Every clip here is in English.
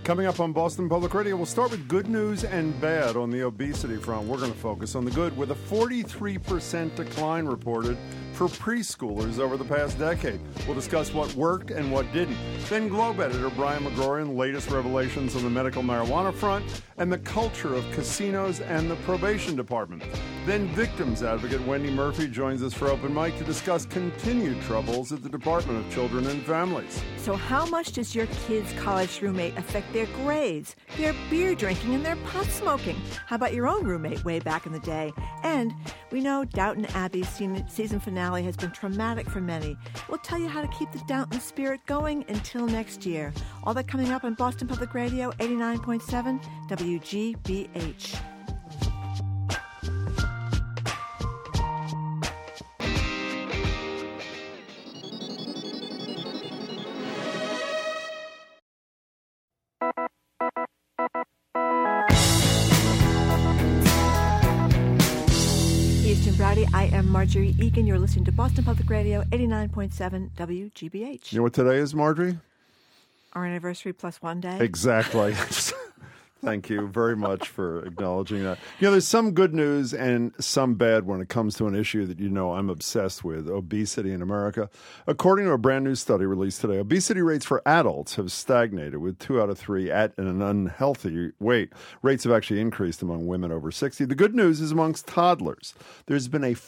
Coming up on Boston Public Radio, we'll start with good news and bad on the obesity front. We're going to focus on the good with a 43% decline reported for preschoolers over the past decade. We'll discuss what worked and what didn't. Then Globe editor Brian McGrory, latest revelations on the medical marijuana front and the culture of casinos and the probation department. Then victims advocate Wendy Murphy joins us for Open Mic to discuss continued troubles at the Department of Children and Families. So how much does your kid's college roommate affect their grades, their beer drinking, and their pot smoking? How about your own roommate way back in the day? And we know Downton Abbey's season finale has been traumatic for many. We'll tell you how to keep the Downton spirit going until next year. All that coming up on Boston Public Radio, 89.7 WGBH. I am Marjorie Egan. You're listening to Boston Public Radio, 89.7 WGBH. You know what today is, Marjorie? Our anniversary plus one day. Exactly. Thank you very much for acknowledging that. You know, there's some good news and some bad when it comes to an issue that you know I'm obsessed with, obesity in America. According to a brand new study released today, obesity rates for adults have stagnated, with 2 out of 3 at an unhealthy weight. Rates have actually increased among women over 60. The good news is amongst toddlers. There's been a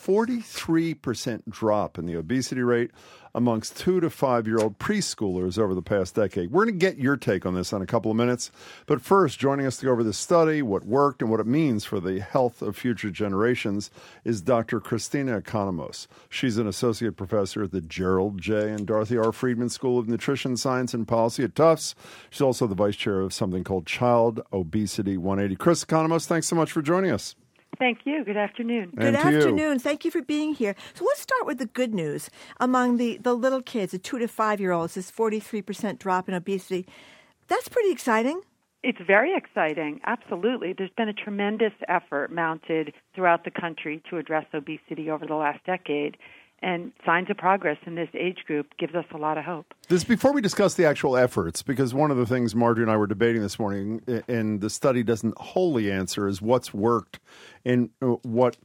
43% drop in the obesity rate amongst 2 to 5-year-old preschoolers over the past decade. We're going to get your take on this in a couple of minutes. But first, joining us to go over this study, what worked, and what it means for the health of future generations is Dr. Christina Economos. She's an associate professor at the Gerald J. and Dorothy R. Friedman School of Nutrition, Science, and Policy at Tufts. She's also the vice chair of something called Child Obesity 180. Chris Economos, thanks so much for joining us. Thank you. Good afternoon. Good afternoon. Thank you for being here. So let's start with the good news. Among the little kids, the 2 to 5-year-olds, this 43% drop in obesity. That's pretty exciting. It's very exciting. Absolutely. There's been a tremendous effort mounted throughout the country to address obesity over the last decade. And signs of progress in this age group gives us a lot of hope. Before we discuss the actual efforts, because one of the things Marjorie and I were debating this morning, and the study doesn't wholly answer, is what's worked and what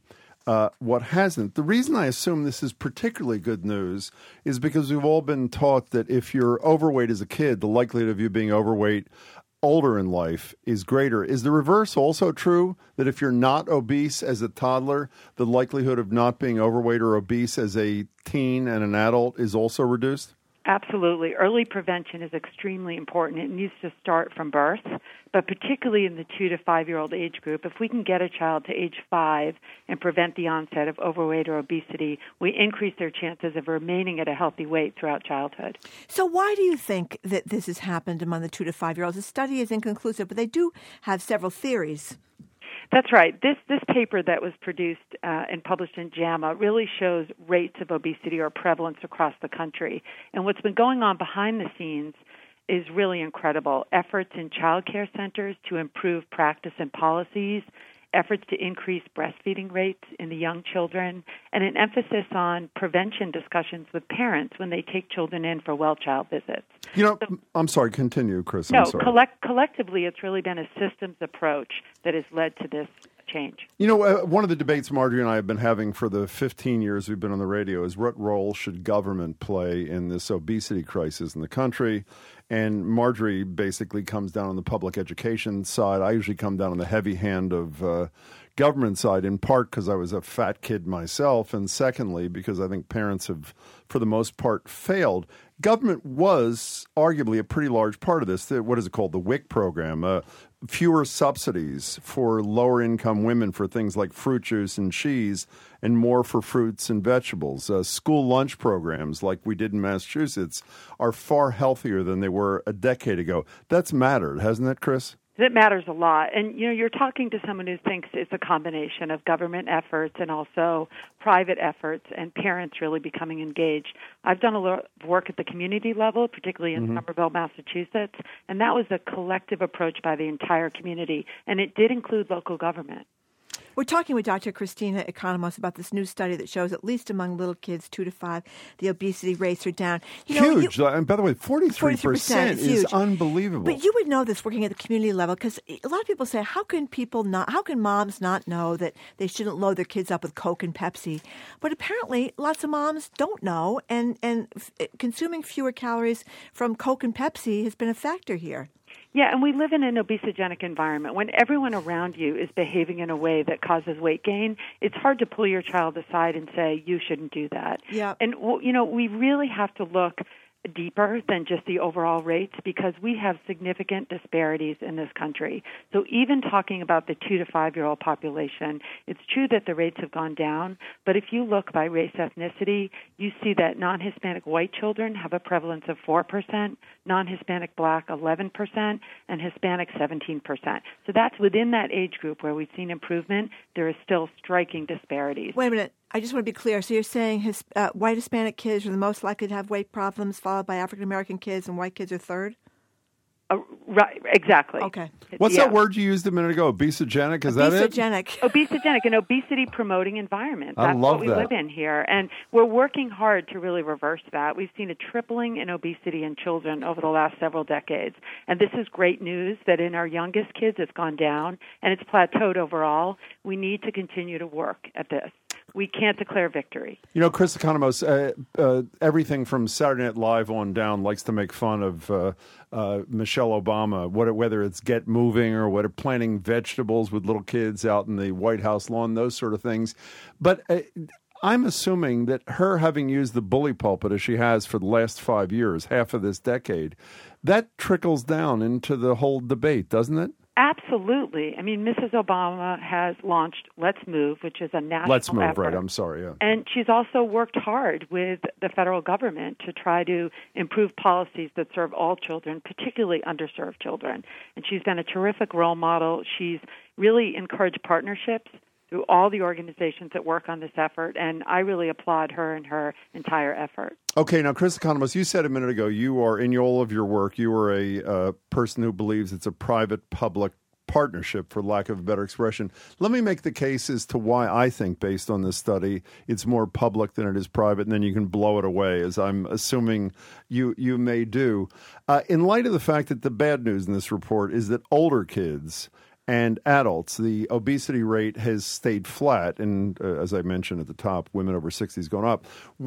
hasn't. The reason I assume this is particularly good news is because we've all been taught that if you're overweight as a kid, the likelihood of you being overweight older in life is greater. Is the reverse also true, that if you're not obese as a toddler, the likelihood of not being overweight or obese as a teen and an adult is also reduced? Absolutely. Early prevention is extremely important. It needs to start from birth, but particularly in the 2 to 5-year-old age group, if we can get a child to age 5 and prevent the onset of overweight or obesity, we increase their chances of remaining at a healthy weight throughout childhood. So why do you think that this has happened among the 2 to 5-year-olds? The study is inconclusive, but they do have several theories. That's right. This paper that was produced and published in JAMA really shows rates of obesity or prevalence across the country. And what's been going on behind the scenes is really incredible. Efforts in child care centers to improve practice and policies, efforts to increase breastfeeding rates in the young children, and an emphasis on prevention discussions with parents when they take children in for well child visits. You know, I'm sorry, continue, Chris. No, I'm sorry. Collectively, it's really been a systems approach that has led to this change. You know, one of the debates Marjorie and I have been having for the 15 years we've been on the radio is what role should government play in this obesity crisis in the country? And Marjorie basically comes down on the public education side. I usually come down on the heavy hand of government side, in part because I was a fat kid myself, and secondly, because I think parents have, for the most part, failed. Government was arguably a pretty large part of this. What is it called? The WIC program. Fewer subsidies for lower-income women for things like fruit juice and cheese, and more for fruits and vegetables. School lunch programs, like we did in Massachusetts, are far healthier than they were a decade ago. That's mattered, hasn't it, Chris? It matters a lot. And, you know, you're talking to someone who thinks it's a combination of government efforts and also private efforts and parents really becoming engaged. I've done a lot of work at the community level, particularly in Somerville, Massachusetts, and that was a collective approach by the entire community, and it did include local government. We're talking with Dr. Christina Economos about this new study that shows, at least among little kids 2 to 5, the obesity rates are down. Huge. And by the way, 43% is unbelievable. But you would know this working at the community level, because a lot of people say, how can moms not know that they shouldn't load their kids up with Coke and Pepsi? But apparently, lots of moms don't know, and consuming fewer calories from Coke and Pepsi has been a factor here. Yeah, and we live in an obesogenic environment. When everyone around you is behaving in a way that causes weight gain, it's hard to pull your child aside and say, you shouldn't do that. Yeah. And, we really have to look deeper than just the overall rates, because we have significant disparities in this country. So even talking about the 2 to 5-year-old population, it's true that the rates have gone down, but if you look by race ethnicity, you see that non-Hispanic white children have a prevalence of 4%, non-Hispanic black 11%, and Hispanic 17%. So that's within that age group where we've seen improvement. There is still striking disparities. Wait a minute. I just want to be clear. So you're saying white Hispanic kids are the most likely to have weight problems, followed by African American kids, and white kids are third? Right, exactly. Okay. What's that word you used a minute ago? Obesogenic? Is that it? Obesogenic, an obesity-promoting environment. That's what we live in here. And we're working hard to really reverse that. We've seen a tripling in obesity in children over the last several decades. And this is great news that in our youngest kids it's gone down, and it's plateaued overall. We need to continue to work at this. We can't declare victory. Chris Economos, everything from Saturday Night Live on down likes to make fun of Michelle Obama, whether it's Get Moving or whether planting vegetables with little kids out in the White House lawn, those sort of things. But I'm assuming that her having used the bully pulpit as she has for the last 5 years, half of this decade, that trickles down into the whole debate, doesn't it? Absolutely. I mean, Mrs. Obama has launched Let's Move, which is a national Let's Move, effort. right. I'm sorry, yeah. And she's also worked hard with the federal government to try to improve policies that serve all children, particularly underserved children. And she's been a terrific role model. She's really encouraged partnerships through all the organizations that work on this effort, and I really applaud her and her entire effort. Okay, now, Chris Economos, you said a minute ago you are, in all of your work, you are a person who believes it's a private-public partnership, for lack of a better expression. Let me make the case as to why I think, based on this study, it's more public than it is private, and then you can blow it away, as I'm assuming you may do. In light of the fact that the bad news in this report is that older kids and adults, the obesity rate has stayed flat, and as I mentioned at the top, women over 60 has gone up.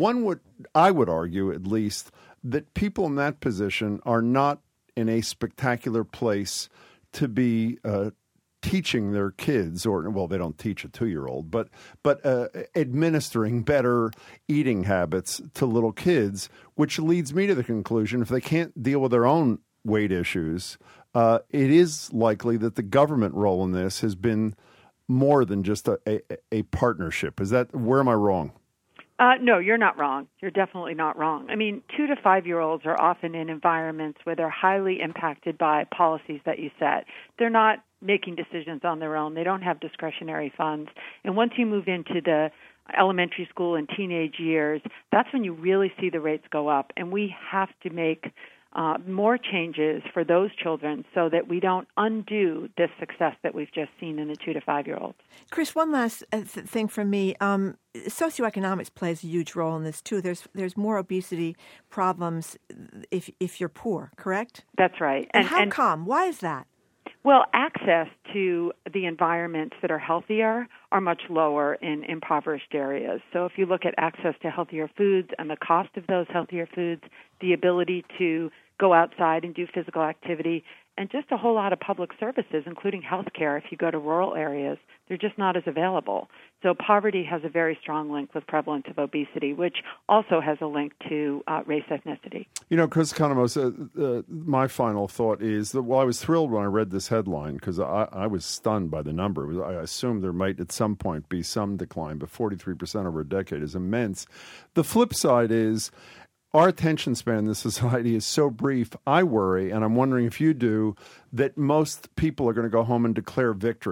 I would argue, at least, that people in that position are not in a spectacular place to be teaching their kids, they don't teach a 2-year-old, but administering better eating habits to little kids, which leads me to the conclusion, if they can't deal with their own weight issues, it is likely that the government role in this has been more than just a partnership. Where am I wrong? No, you're not wrong. You're definitely not wrong. I mean, 2 to 5-year-olds are often in environments where they're highly impacted by policies that you set. They're not making decisions on their own. They don't have discretionary funds. And once you move into the elementary school and teenage years, that's when you really see the rates go up. And we have to make more changes for those children so that we don't undo this success that we've just seen in the 2 to 5-year-olds. Chris, one last thing from me. Socioeconomics plays a huge role in this too. There's more obesity problems if you're poor, correct? That's right. And how come? Why is that? Well, access to the environments that are healthier are much lower in impoverished areas. So if you look at access to healthier foods and the cost of those healthier foods, the ability to go outside and do physical activity, and just a whole lot of public services, including health care, if you go to rural areas, they're just not as available. So poverty has a very strong link with prevalence of obesity, which also has a link to race ethnicity. Chris Economos, my final thought is that I was thrilled when I read this headline because I was stunned by the number. I assumed there might at some point be some decline, but 43% over a decade is immense. The flip side is our attention span in this society is so brief, I worry, and I'm wondering if you do, that most people are going to go home and declare victory.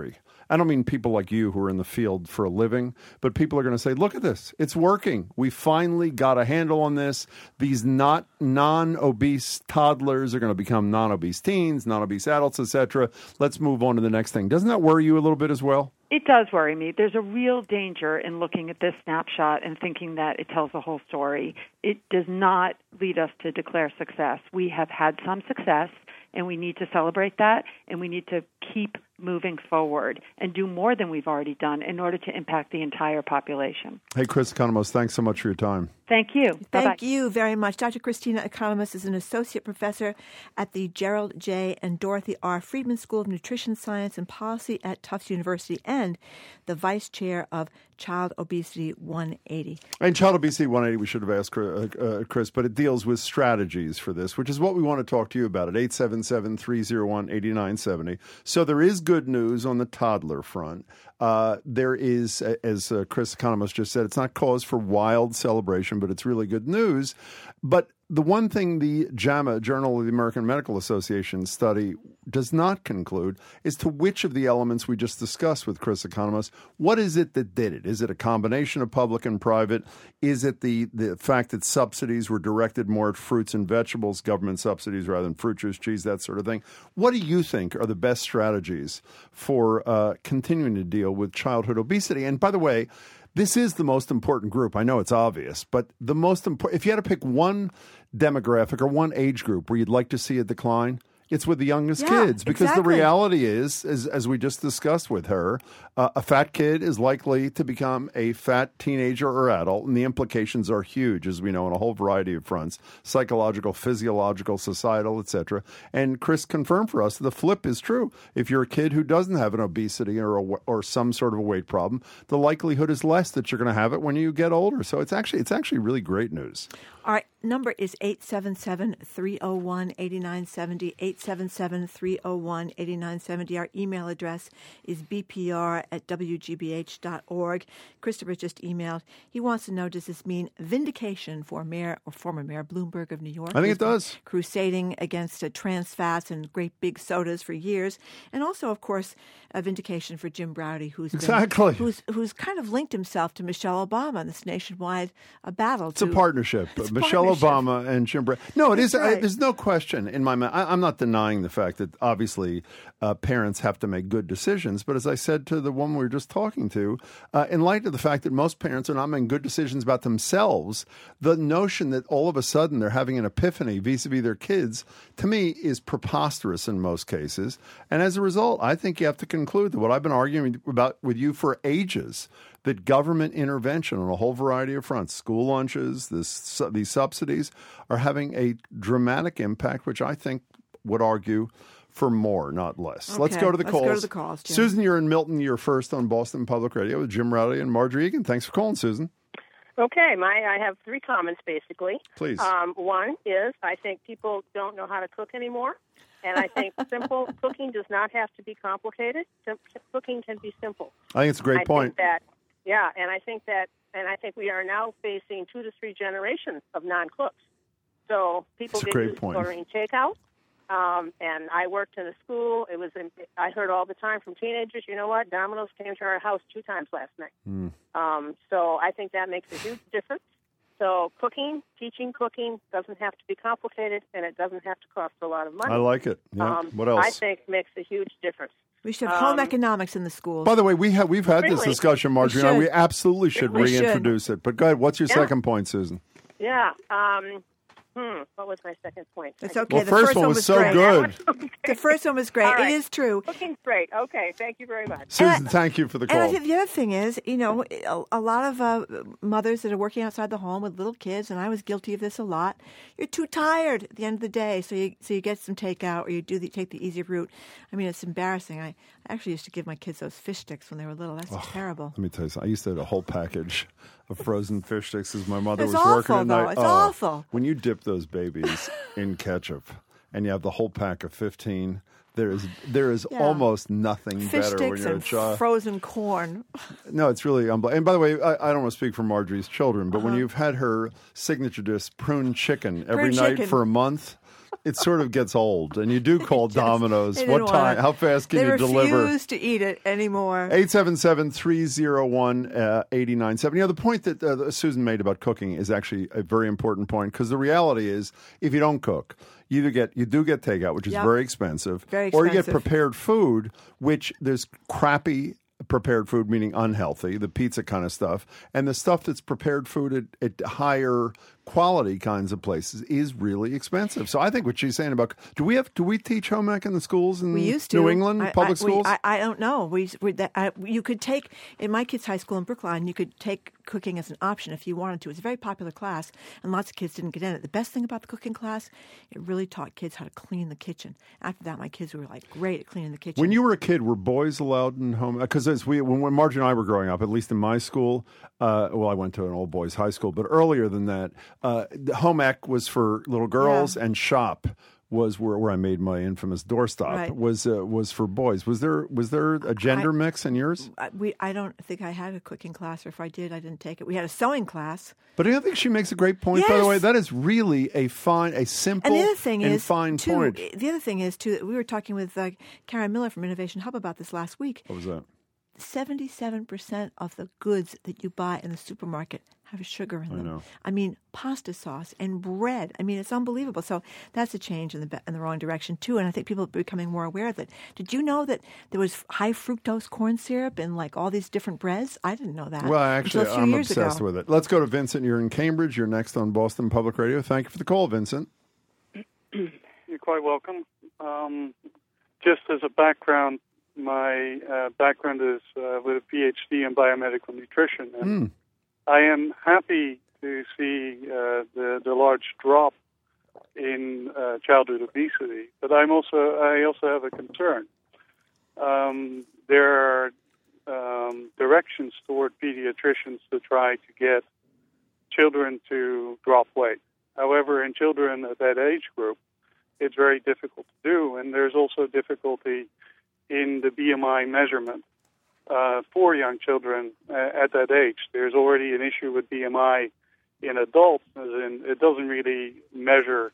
I don't mean people like you who are in the field for a living, but people are going to say, look at this. It's working. We finally got a handle on this. These non-obese toddlers are going to become non-obese teens, non-obese adults, etc. Let's move on to the next thing. Doesn't that worry you a little bit as well? It does worry me. There's a real danger in looking at this snapshot and thinking that it tells the whole story. It does not lead us to declare success. We have had some success, and we need to celebrate that, and we need to keep moving forward and do more than we've already done in order to impact the entire population. Hey, Chris Economos, thanks so much for your time. Thank you. Thank you very much. Dr. Christina Economos is an associate professor at the Gerald J. and Dorothy R. Friedman School of Nutrition Science and Policy at Tufts University and the vice chair of Child Obesity 180. And Child Obesity 180, we should have asked Chris, but it deals with strategies for this, which is what we want to talk to you about at 877-301-8970. So there is good news on the toddler front. There is, as Chris Economos just said, it's not cause for wild celebration, but it's really good news. But the one thing the JAMA, Journal of the American Medical Association study does not conclude is to which of the elements we just discussed with Chris Economos, what is it that did it? Is it a combination of public and private? Is it the fact that subsidies were directed more at fruits and vegetables, government subsidies rather than fruit, juice, cheese, that sort of thing? What do you think are the best strategies for continuing to deal with childhood obesity? And by the way, this is the most important group. I know it's obvious, but the most important, if you had to pick one demographic or one age group where you'd like to see a decline, it's with the youngest kids, because the reality is, as we just discussed with her, a fat kid is likely to become a fat teenager or adult, and the implications are huge, as we know, on a whole variety of fronts, psychological, physiological, societal, etc. And Chris confirmed for us the flip is true. If you're a kid who doesn't have an obesity or some sort of a weight problem, the likelihood is less that you're going to have it when you get older. So it's actually really great news. Our number is 877-301-8970, 877-301-8970. Our email address is bpr@wgbh.org. Christopher just emailed. He wants to know, does this mean vindication for Mayor or former Mayor Bloomberg of New York? I think it does. Crusading against trans fats and great big sodas for years. And also, of course, a vindication for Jim Braude, who's kind of linked himself to Michelle Obama in this nationwide battle. It's a partnership. Michelle Obama and Jim Braude. No, it is. Right. There's no question in my mind. I'm not denying the fact that obviously parents have to make good decisions. But as I said to the woman we were just talking to, in light of the fact that most parents are not making good decisions about themselves, the notion that all of a sudden they're having an epiphany vis-a-vis their kids, to me, is preposterous in most cases. And as a result, I think you have to conclude that what I've been arguing about with you for ages, that government intervention on a whole variety of fronts, school lunches, these subsidies, are having a dramatic impact, which I think would argue for more, not less. Okay, let's go to the calls. Let's go to the calls, Jim. Susan, you're in Milton. You're first on Boston Public Radio with Jim Rowley and Marjorie Egan. Thanks for calling, Susan. Okay, I have three comments, basically. Please. One is I think people don't know how to cook anymore. And I think simple cooking does not have to be complicated. Cooking can be simple. I think it's a great point. And I think we are now facing 2 to 3 generations of non-cooks. So people get used to ordering takeout. And I worked in a school. I heard all the time from teenagers, you know what, Domino's came to our house 2 times last night. So I think that makes a huge difference. So teaching cooking doesn't have to be complicated, and it doesn't have to cost a lot of money. I like it. Yeah. What else? I think makes a huge difference. We should have home economics in the schools. By the way, we've had this discussion, Marjorie. We absolutely should reintroduce it. But go ahead. What's your second point, Susan? Yeah. What was my second point? It's okay. Well, the first one was so great. good. The first one was great. Right. It is true. Cooking's great. Okay. Thank you very much. Susan, thank you for the call. And I think the other thing is, a lot of mothers that are working outside the home with little kids, and I was guilty of this a lot, you're too tired at the end of the day, so you get some takeout or you take the easy route. I mean, it's embarrassing. I actually used to give my kids those fish sticks when they were little. That's terrible. Let me tell you something. I used to have a whole package of frozen fish sticks as my mother was awful, working at night. It's awful. When you dip those babies in ketchup and you have the whole pack of 15, there is almost nothing fish better when sticks you're a and child. Frozen corn. No, it's really unbelievable. And by the way, I don't want to speak for Marjorie's children, but when you've had her signature dish, prune chicken, every night for a month, it sort of gets old, and you do call Domino's. What time? How fast can you deliver? They refuse to eat it anymore. 877-301-8970. The point that Susan made about cooking is actually a very important point, because the reality is, if you don't cook, you do get takeout, which is very expensive, or you get prepared food, which there's crappy prepared food, meaning unhealthy, the pizza kind of stuff, and the stuff that's prepared food at higher quality kinds of places is really expensive. So I think what she's saying about, do we teach home ec in the schools in New England public schools? I don't know. You could take, in my kids' high school in Brookline, you could take cooking as an option if you wanted to. It's a very popular class, and lots of kids didn't get in it. The best thing about the cooking class, it really taught kids how to clean the kitchen. After that, my kids were like great at cleaning the kitchen. When you were a kid, were boys allowed in home? Because when Margie and I were growing up, at least in my school, I went to an all boys high school, but earlier than that, the home ec was for little girls, and shop was where I made my infamous doorstop. Was for boys. Was there a gender mix in yours? I don't think I had a cooking class, or if I did, I didn't take it. We had a sewing class. But I think she makes a great point. By the way, that is really a simple and fine point. The other thing is too. We were talking with Karen Miller from Innovation Hub about this last week. What was that? 77% of the goods that you buy in the supermarket have sugar in them. I know. I mean, pasta sauce and bread. I mean, it's unbelievable. So that's a change in the wrong direction, too. And I think people are becoming more aware of it. Did you know that there was high fructose corn syrup in like all these different breads? I didn't know that. Well, actually, I'm obsessed with it. Let's go to Vincent. You're in Cambridge. You're next on Boston Public Radio. Thank you for the call, Vincent. You're quite welcome. Just as a background, my background is with a PhD in biomedical nutrition, and I am happy to see the large drop in childhood obesity. But I also have a concern. There are directions toward pediatricians to try to get children to drop weight. However, in children at that age group, it's very difficult to do, and there's also difficulty in the BMI measurement for young children at that age. There's already an issue with BMI in adults, as in it doesn't really measure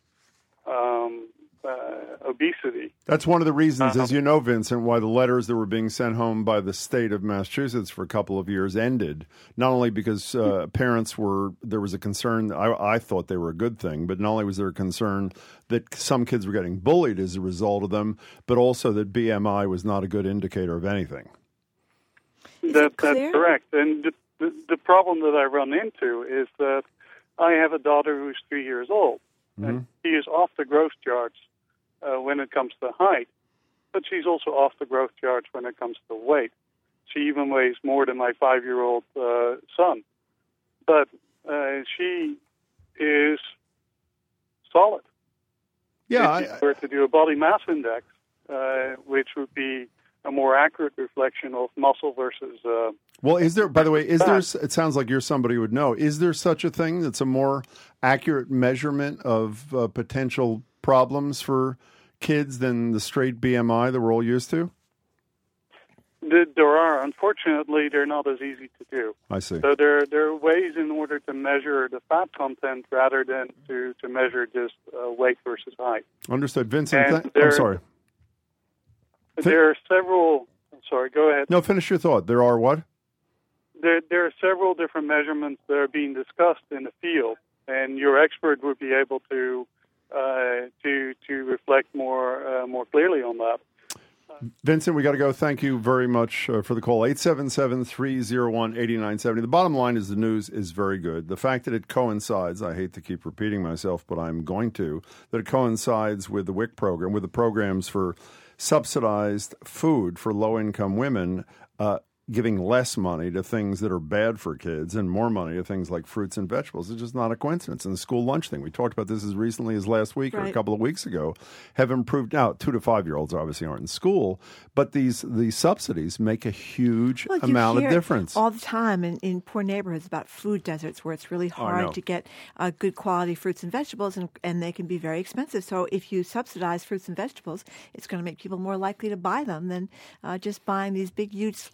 obesity. That's one of the reasons, as you know, Vincent, why the letters that were being sent home by the state of Massachusetts for a couple of years ended. Not only because there was a concern, I thought they were a good thing, but not only was there a concern that some kids were getting bullied as a result of them, but also that BMI was not a good indicator of anything. That's correct. And the problem that I run into is that I have a daughter who's 3 years old, and she is off the growth charts when it comes to height, but she's also off the growth charts when it comes to weight. She even weighs more than my 5-year-old son. But she is solid. Yeah, if you were to do a body mass index, which would be a more accurate reflection of muscle versus well, is there, by the way, there, it sounds like you're somebody who would know, is there such a thing that's a more accurate measurement of potential problems for kids than the straight BMI that we're all used to? There are. Unfortunately, they're not as easy to do. I see. So there are ways in order to measure the fat content rather than to measure just weight versus height. Understood. Vincent, I'm sorry. There are several... Sorry, go ahead. No, finish your thought. There are what? There are several different measurements that are being discussed in the field, and your expert would be able to reflect more clearly on that. Vincent, we got to go. Thank you very much for the call. 877-301-8970. The bottom line is the news is very good. The fact that it coincides, I hate to keep repeating myself, but I'm going to, that it coincides with the WIC program, with the programs for subsidized food for low-income women, giving less money to things that are bad for kids and more money to things like fruits and vegetables. It's just not a coincidence. And the school lunch thing, we talked about this as recently as last week or a couple of weeks ago, have improved. Now, 2 to 5 year olds obviously aren't in school, but these subsidies make a huge amount of difference. All the time in poor neighborhoods about food deserts where it's really hard to get good quality fruits and vegetables, and they can be very expensive. So if you subsidize fruits and vegetables, it's going to make people more likely to buy them than just buying these big, huge slabs of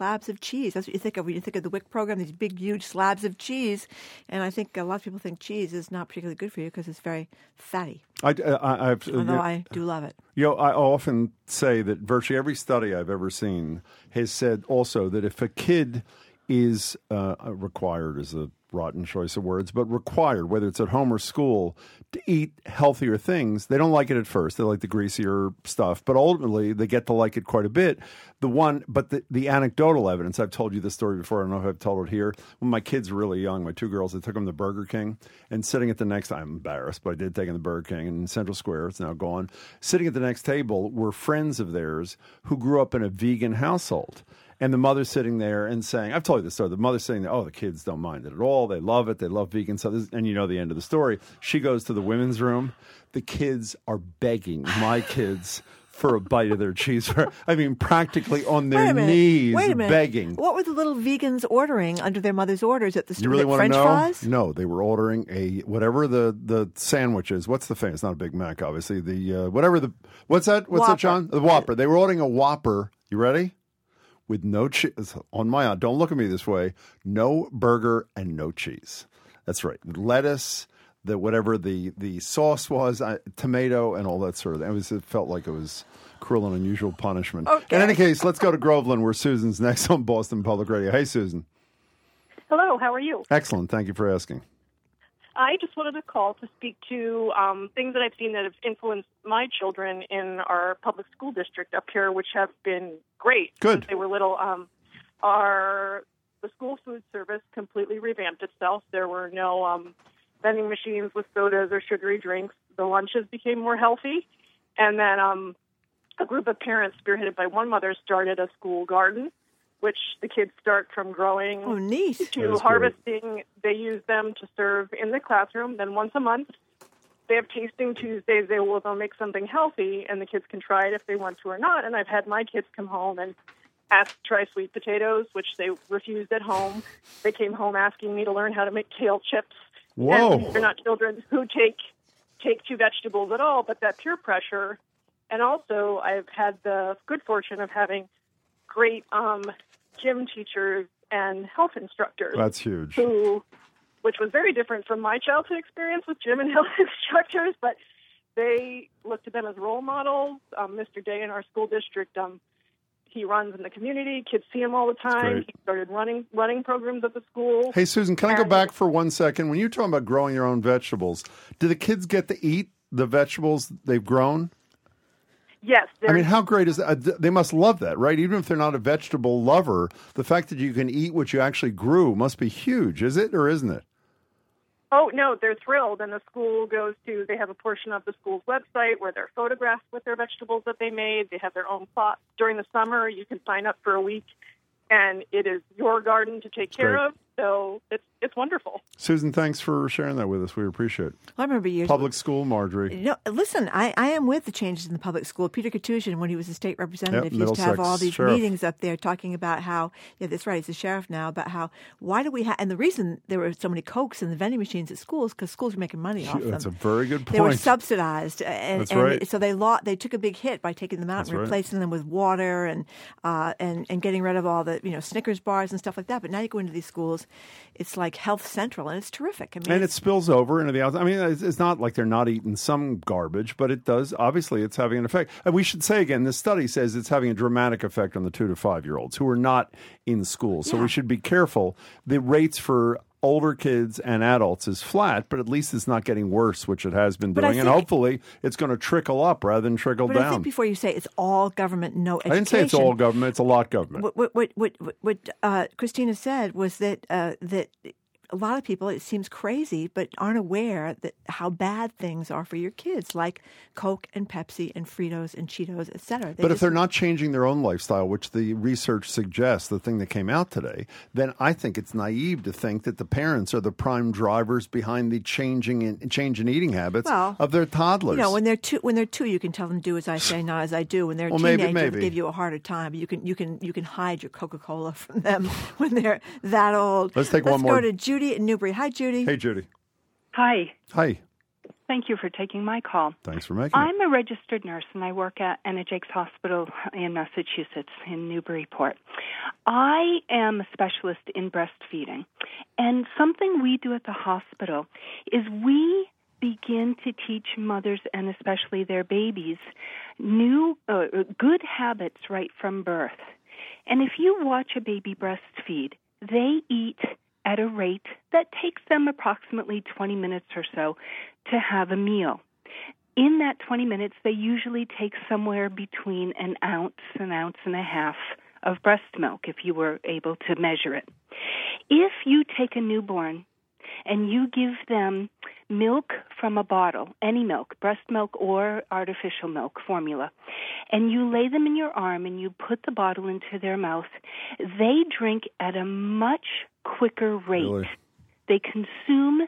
cheese. That's what you think of when you think of the WIC program, these big, huge slabs of cheese. And I think a lot of people think cheese is not particularly good for you because it's very fatty. Although I do love it. I often say that virtually every study I've ever seen has said also that if a kid is required is a rotten choice of words, but required, whether it's at home or school, to eat healthier things, they don't like it at first. They like the greasier stuff, but ultimately they get to like it quite a bit. The anecdotal evidence, I've told you this story before, I don't know if I've told it here. When my kids were really young, my two girls, I took them to Burger King, and sitting at the next, I'm embarrassed, but I did take them to Burger King in Central Square, it's now gone. Sitting at the next table were friends of theirs who grew up in a vegan household. And the mother's sitting there and saying, I've told you this story, the mother's saying, oh, the kids don't mind it at all. They love it. They love vegan stuff. And you know the end of the story. She goes to the women's room. The kids are begging my kids for a bite of their cheeseburger. I mean, practically on their knees begging. What were the little vegans ordering under their mother's orders at the store? You really want French to know? Fries? No, they were ordering whatever the sandwich is. What's the famous? Not a Big Mac, obviously. What's that? What's that, John? The Whopper. They were ordering a Whopper. You ready? With no cheese on my own. Don't look at me this way. No burger and no cheese. That's right. Lettuce, whatever the sauce was, tomato, and all that sort of thing. It felt like it was cruel and unusual punishment. Okay. In any case, let's go to Groveland, where Susan's next on Boston Public Radio. Hey, Susan. Hello. How are you? Excellent. Thank you for asking. I just wanted to call to speak to things that I've seen that have influenced my children in our public school district up here, which have been great. Good. Since they were little. The school food service completely revamped itself. There were no vending machines with sodas or sugary drinks. The lunches became more healthy. And then a group of parents spearheaded by one mother started a school garden, which the kids start from growing to harvesting. Great. They use them to serve in the classroom. Then once a month, they have tasting Tuesdays. They'll make something healthy, and the kids can try it if they want to or not. And I've had my kids come home and ask to try sweet potatoes, which they refused at home. They came home asking me to learn how to make kale chips. Whoa! And these are not children who take to vegetables at all, but that peer pressure. And also, I've had the good fortune of having great gym teachers and health instructors. That's huge. Which was very different from my childhood experience with gym and health instructors, but they looked at them as role models. Mr. Day in our school district, he runs in the community. Kids see him all the time. He started running programs at the school. Hey, Susan, can I go back for 1 second? When you're talking about growing your own vegetables, do the kids get to eat the vegetables they've grown? Yes. I mean, how great is that? They must love that, right? Even if they're not a vegetable lover, the fact that you can eat what you actually grew must be huge. Is it or isn't it? Oh, no, they're thrilled. And the school they have a portion of the school's website where they're photographed with their vegetables that they made. They have their own plots. During the summer, you can sign up for a week, and it is your garden to take care of. So it's wonderful. Susan, thanks for sharing that with us. We appreciate it. I remember years public school, Marjorie. Listen, I am with the changes in the public school. Peter Katusian, when he was a state representative, used to have all these meetings up there talking about how, that's right, he's a sheriff now, about why do we have, and the reason there were so many Cokes in the vending machines at schools, because schools were making money off them. That's a very good point. They were subsidized. That's right. So they took a big hit by taking them out and replacing them with water and getting rid of all the, Snickers bars and stuff like that. But now you go into these schools, it's like Health Central, and it's terrific. I mean, and it spills over into the outside. I mean, it's not like they're not eating some garbage, but it does. Obviously, it's having an effect. And we should say again, this study says it's having a dramatic effect on the 2 to 5 year olds who are not in school. So we should be careful. The rates for older kids and adults is flat, but at least it's not getting worse, which it has been doing. And hopefully it's going to trickle up rather than trickle down. But I think before you say it's all government, no education. I didn't say it's all government. It's a lot government. What Christina said was that a lot of people, it seems crazy, but aren't aware that how bad things are for your kids, like Coke and Pepsi and Fritos and Cheetos, et cetera. But if they're not changing their own lifestyle, which the research suggests, the thing that came out today, then I think it's naive to think that the parents are the prime drivers behind the change in eating habits of their toddlers. When they're two, you can tell them do as I say, not as I do. When they're teenagers, they give you a harder time. You can hide your Coca-Cola from them when they're that old. Let's go to Judy in Newbury. Hi, Judy. Hey, Judy. Hi. Hi. Thank you for taking my call. Thanks for making it. I'm a registered nurse, and I work at Anna Jake's Hospital in Massachusetts, in Newburyport. I am a specialist in breastfeeding, and something we do at the hospital is we begin to teach mothers, and especially their babies, new good habits right from birth. And if you watch a baby breastfeed, they eat at a rate that takes them approximately 20 minutes or so to have a meal. In that 20 minutes, they usually take somewhere between an ounce and a half of breast milk, if you were able to measure it. If you take a newborn and you give them milk from a bottle, any milk, breast milk or artificial milk formula, and you lay them in your arm and you put the bottle into their mouth, they drink at a much quicker rate. Really? They consume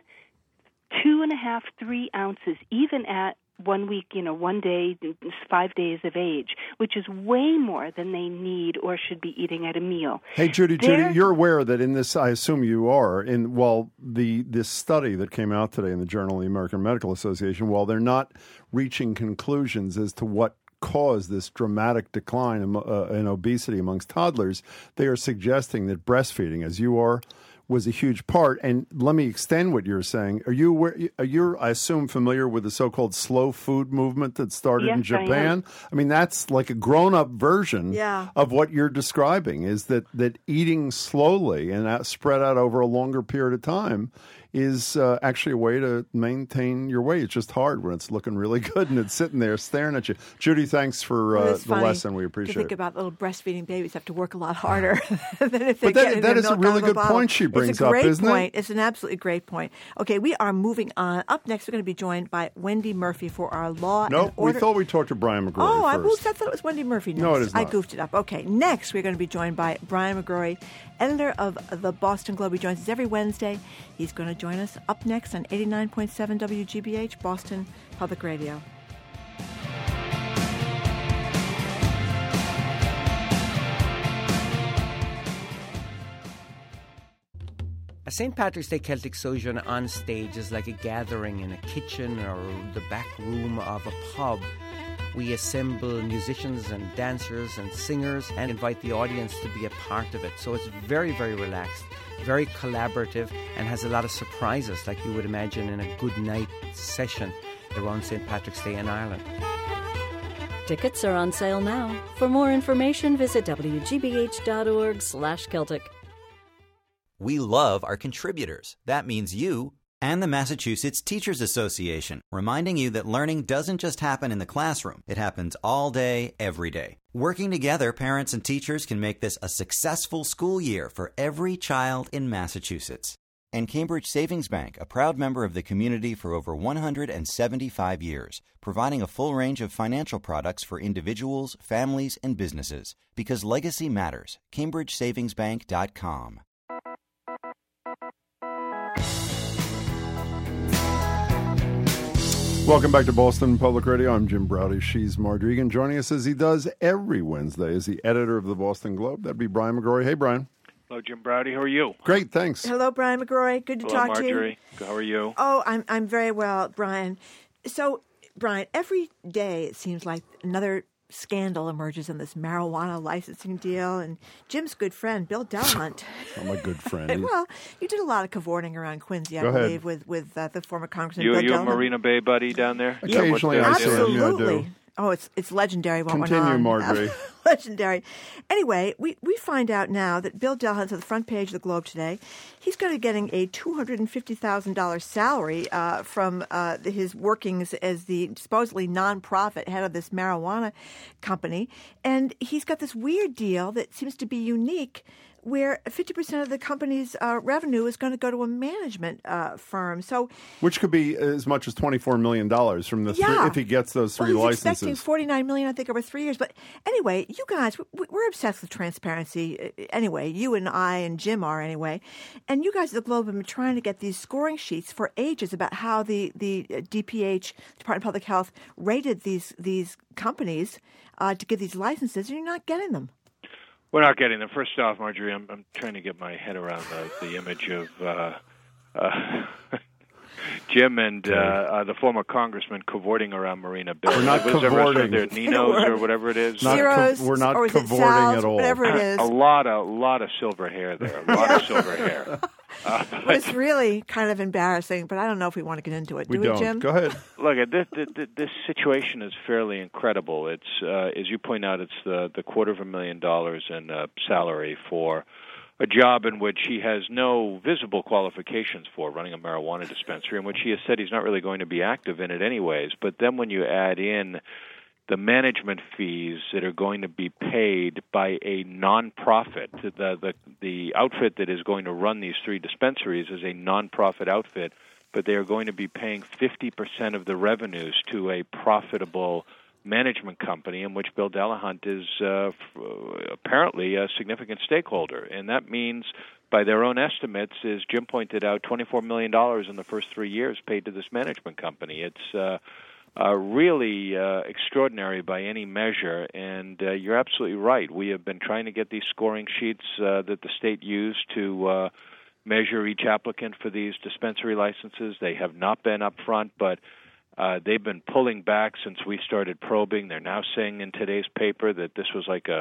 2.5, 3 ounces, even at 1 week, 1 day, 5 days of age, which is way more than they need or should be eating at a meal. Hey, Judy, you're aware that in this, I assume you are, this study that came out today in the Journal of the American Medical Association, while they're not reaching conclusions as to what caused this dramatic decline in obesity amongst toddlers, they are suggesting that breastfeeding, as you are, was a huge part. And let me extend what you're saying. Are you aware, I assume, familiar with the so-called slow food movement that started in Japan? I mean, that's like a grown-up version of what you're describing, is that eating slowly and spread out over a longer period of time is actually a way to maintain your weight. It's just hard when it's looking really good and it's sitting there staring at you. Judy, thanks for the lesson. We appreciate it. You think about little breastfeeding babies have to work a lot harder than if they get that is a really good point she brings up, isn't it? It's a great point. It's an absolutely great point. Okay, we are moving on. Up next, we're going to be joined by Wendy Murphy for our Law and Order. We thought we talked to Brian McGrory first. I thought it was Wendy Murphy next. No, it is not. I goofed it up. Okay, next we're going to be joined by Brian McGrory, editor of the Boston Globe. He joins us every Wednesday. He's going to join us up next on 89.7 WGBH, Boston Public Radio. A St. Patrick's Day Celtic Sojourn on stage is like a gathering in a kitchen or the back room of a pub. We assemble musicians and dancers and singers and invite the audience to be a part of it. So it's very, very relaxed, very collaborative, and has a lot of surprises like you would imagine in a good night session around St. Patrick's Day in Ireland. Tickets are on sale now. For more information, visit wgbh.org/Celtic. We love our contributors. That means you and the Massachusetts Teachers Association, reminding you that learning doesn't just happen in the classroom. It happens all day, every day. Working together, parents and teachers can make this a successful school year for every child in Massachusetts. And Cambridge Savings Bank, a proud member of the community for over 175 years, providing a full range of financial products for individuals, families, and businesses. Because legacy matters. CambridgeSavingsBank.com. Welcome back to Boston Public Radio. I'm Jim Browdy. She's Margery Egan. Joining us as he does every Wednesday is the editor of the Boston Globe. That'd be Brian McGrory. Hey, Brian. Hello, Jim Browdy. How are you? Great, thanks. Hello, Brian McGrory. Good to talk Marjorie. to you. How are you? Oh, I'm very well, Brian. So, Brian, every day it seems like another scandal emerges in this marijuana licensing deal, and Jim's good friend, Bill Delahunt. I'm a good friend. Well, you did a lot of cavorting around Quincy, I believe, with the former Congressman Bill Delahunt. You a Marina Bay buddy down there? Occasionally I see him. Absolutely. Yeah, I do. Oh, it's legendary what Continue, went on. Marjorie. Legendary. Anyway, we find out now that Bill Delahunt's on the front page of the Globe today. He's going to be getting a $250,000 salary from his workings as the supposedly nonprofit head of this marijuana company. And he's got this weird deal that seems to be unique, where 50% of the company's revenue is going to go to a management firm. So, which could be as much as $24 million from the if he gets those three licenses. He's expecting $49 million, I think, over 3 years. But anyway, you guys, we're obsessed with transparency. Anyway, you and I and Jim are anyway. And you guys at the Globe have been trying to get these scoring sheets for ages about how the DPH, Department of Public Health, rated these companies to give these licenses, and you're not getting them. We're not getting them. First off, Marjorie, I'm trying to get my head around the image of Jim and the former congressman cavorting around Marina Bay. We're not cavorting. There, Nino's or whatever it is. We're not cavorting at all. Whatever it is. A lot of silver hair there. A lot of silver hair. It's really kind of embarrassing, but I don't know if we want to get into it. Do we, Jim? Go ahead. Look, this situation is fairly incredible. It's as you point out, it's the $250,000 in salary for a job in which he has no visible qualifications for, running a marijuana dispensary, in which he has said he's not really going to be active in it anyways. But then when you add in the management fees that are going to be paid by a nonprofit, the outfit that is going to run these 3 dispensaries is a nonprofit outfit, but they are going to be paying 50% of the revenues to a profitable management company in which Bill Delahunt is apparently a significant stakeholder. And that means, by their own estimates, as Jim pointed out, $24 million in the first 3 years paid to this management company. It's really extraordinary by any measure, and you're absolutely right. We have been trying to get these scoring sheets that the state used to measure each applicant for these dispensary licenses. They have not been up front, but they've been pulling back since we started probing. They're now saying in today's paper that this was like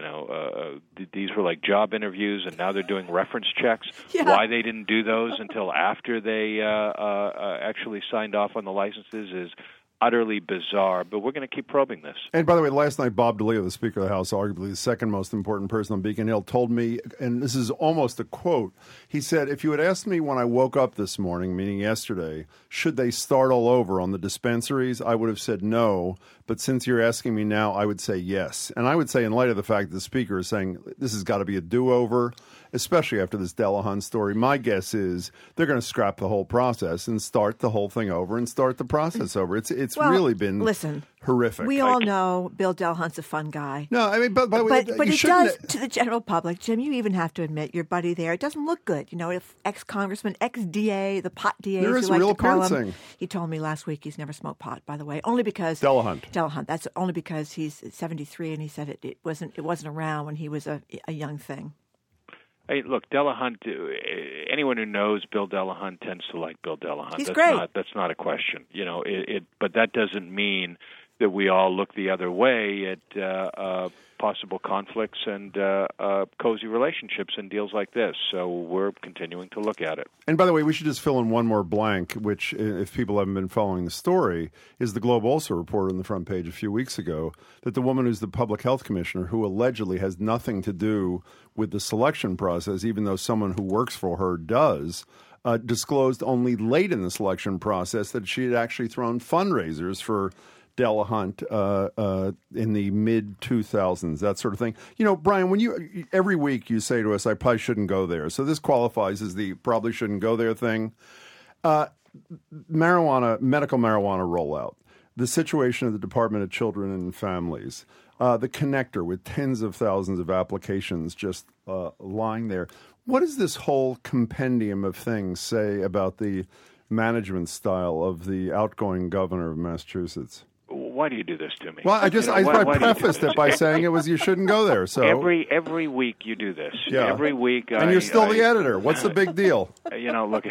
these were like job interviews, and now they're doing reference checks. Yeah. Why they didn't do those until after they actually signed off on the licenses is utterly bizarre, but we're going to keep probing this. And by the way, last night, Bob DeLeo, the Speaker of the House, arguably the second most important person on Beacon Hill, told me, and this is almost a quote, he said, if you had asked me when I woke up this morning, meaning yesterday, should they start all over on the dispensaries, I would have said no, but since you're asking me now, I would say yes. And I would say, in light of the fact that the Speaker is saying this has got to be a do-over, especially after this Delahunt story, my guess is they're going to scrap the whole process and start the whole thing over and start the process over. It's really been horrific. We all know Bill Delahunt's a fun guy. No, I mean, but he does to the general public. Jim, you even have to admit, your buddy there, it doesn't look good. You know, if ex-congressman, ex-DA, the pot DA, there is a real appearance. He told me last week he's never smoked pot, by the way, only because Delahunt. That's only because he's 73, and he said it wasn't around when he was a young thing. Hey, look, Delahunt. Anyone who knows Bill Delahunt tends to like Bill Delahunt. He's great. That's not a question. You know, but that doesn't mean that we all look the other way at possible conflicts and cozy relationships in deals like this. So we're continuing to look at it. And by the way, we should just fill in one more blank, which, if people haven't been following the story, is the Globe also reported on the front page a few weeks ago that the woman who's the public health commissioner, who allegedly has nothing to do with the selection process, even though someone who works for her does, disclosed only late in the selection process that she had actually thrown fundraisers for Delahunt in the mid-2000s, that sort of thing. You know, Brian, when every week you say to us, I probably shouldn't go there. So this qualifies as the probably shouldn't go there thing. Medical marijuana rollout, the situation of the Department of Children and Families, the connector with tens of thousands of applications just lying there. What does this whole compendium of things say about the management style of the outgoing governor of Massachusetts? Why do you do this to me? Well, I prefaced it by saying you shouldn't go there. So every week you do this. Yeah. Every week, and you're still the editor. What's the big deal? You know, look.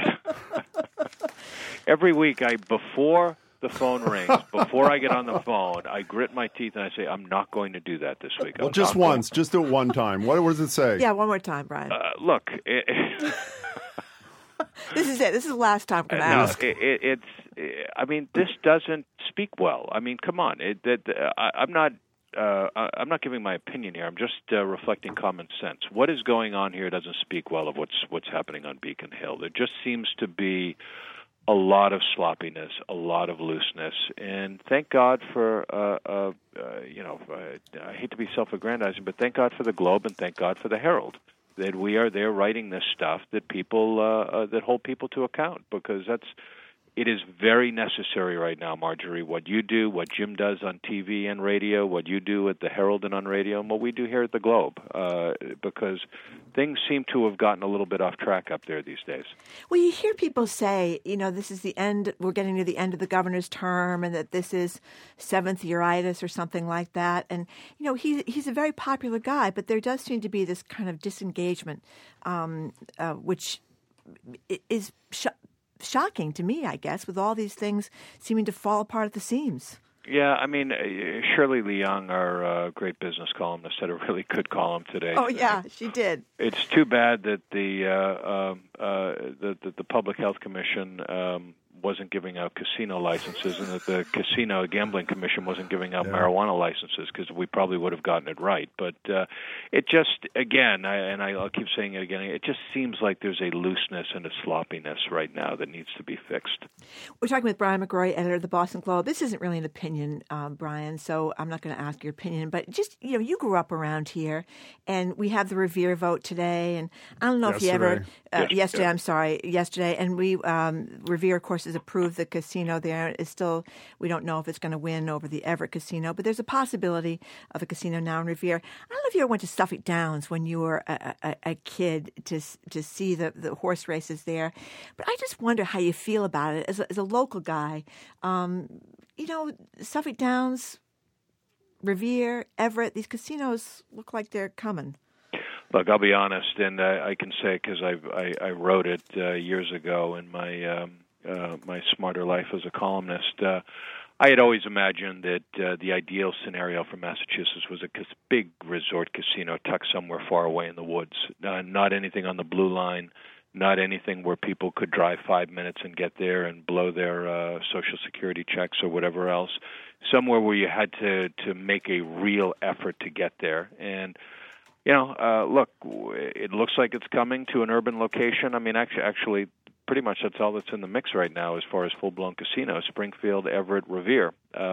Every week, before the phone rings, before I get on the phone, I grit my teeth and I say, I'm not going to do that this week. Well, just once. Just do it one time. What does it say? Yeah, one more time, Brian. Look. This is it. This is the last time I'm going to ask. I mean, this doesn't speak well. I mean, come on. I'm not giving my opinion here. I'm just reflecting common sense. What is going on here doesn't speak well of what's happening on Beacon Hill. There just seems to be a lot of sloppiness, a lot of looseness, and thank God for I hate to be self-aggrandizing, but thank God for the Globe and thank God for the Herald, that we are there writing this stuff that people that hold people to account, because it is very necessary right now, Marjorie, what you do, what Jim does on TV and radio, what you do at the Herald and on radio, and what we do here at the Globe, because things seem to have gotten a little bit off track up there these days. Well, you hear people say, this is the end, we're getting to the end of the governor's term, and that this is seventh yearitis or something like that. And, he's a very popular guy, but there does seem to be this kind of disengagement, which is shocking to me, I guess, with all these things seeming to fall apart at the seams. Yeah, I mean, Shirley Leung, our great business columnist, had a really good column today. Oh yeah, she did. It's too bad that the Public Health Commission wasn't giving out casino licenses, and that the Gambling Commission wasn't giving out marijuana licenses, because we probably would have gotten it right. But it just, again, I'll keep saying it again, it just seems like there's a looseness and a sloppiness right now that needs to be fixed. We're talking with Brian McGrory, editor of the Boston Globe. This isn't really an opinion, Brian, so I'm not going to ask your opinion, but just, you grew up around here, and we have the Revere vote today, and I don't know if you ever... yesterday, and we Revere, of course, has approved the casino there. It's still, we don't know if it's going to win over the Everett Casino, but there's a possibility of a casino now in Revere. I don't know if you ever went to Suffolk Downs when you were a kid to see the horse races there, but I just wonder how you feel about it as a local guy. Suffolk Downs, Revere, Everett, these casinos look like they're coming. Look, I'll be honest, and I can say, because I wrote it years ago in my my Smarter Life as a columnist. I had always imagined that the ideal scenario for Massachusetts was a big resort casino tucked somewhere far away in the woods, not anything on the Blue Line, not anything where people could drive 5 minutes and get there and blow their Social Security checks or whatever else, somewhere where you had to make a real effort to get there. And look, it looks like it's coming to an urban location. I mean, actually, pretty much that's all that's in the mix right now as far as full-blown casinos: Springfield, Everett, Revere.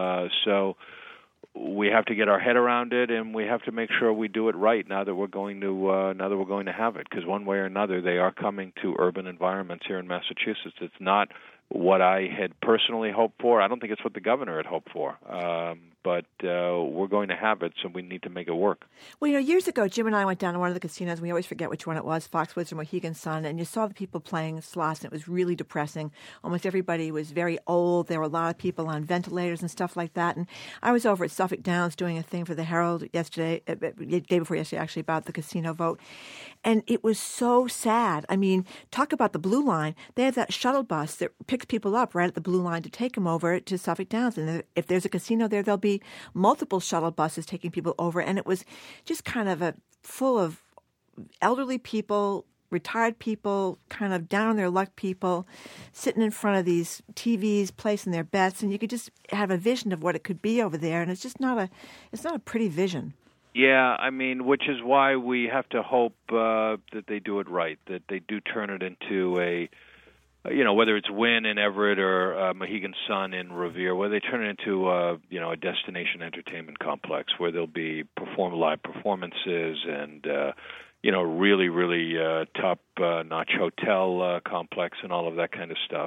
So we have to get our head around it, and we have to make sure we do it right now that we're going to have it. Because one way or another, they are coming to urban environments here in Massachusetts. It's not what I had personally hoped for. I don't think it's what the governor had hoped for. But we're going to have it, so we need to make it work. Well, years ago, Jim and I went down to one of the casinos. We always forget which one it was, Foxwoods or Mohegan Sun, and you saw the people playing slots, and it was really depressing. Almost everybody was very old. There were a lot of people on ventilators and stuff like that. And I was over at Suffolk Downs doing a thing for the Herald day before yesterday, actually, about the casino vote. And it was so sad. I mean, talk about the Blue Line. They have that shuttle bus that picks people up right at the Blue Line to take them over to Suffolk Downs. And if there's a casino there, there'll be multiple shuttle buses taking people over. And it was just kind of full of elderly people, retired people, kind of down on their luck people, sitting in front of these TVs, placing their bets. And you could just have a vision of what it could be over there. And it's just not a pretty vision. Yeah, I mean, which is why we have to hope that they do it right, that they do turn it into a, whether it's Wynn in Everett or Mohegan Sun in Revere, where they turn it into a destination entertainment complex where there'll be live performances and really, really top-notch hotel complex and all of that kind of stuff.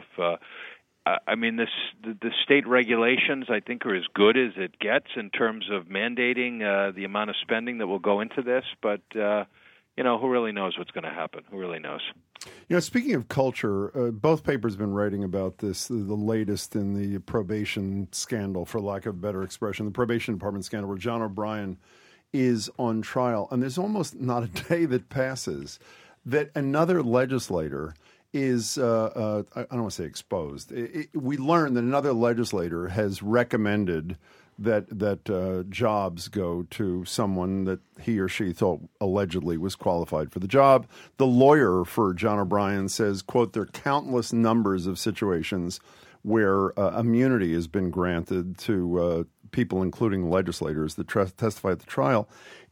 I mean, the state regulations, I think, are as good as it gets in terms of mandating the amount of spending that will go into this. But, who really knows what's going to happen? Who really knows? Speaking of culture, both papers have been writing about this, the latest in the probation scandal, for lack of a better expression, the probation department scandal, where John O'Brien is on trial. And there's almost not a day that passes that another legislator is, I don't want to say exposed. We learned that another legislator has recommended that jobs go to someone that he or she thought allegedly was qualified for the job. The lawyer for John O'Brien says, quote, there are countless numbers of situations where immunity has been granted to people, including legislators, that testify at the trial.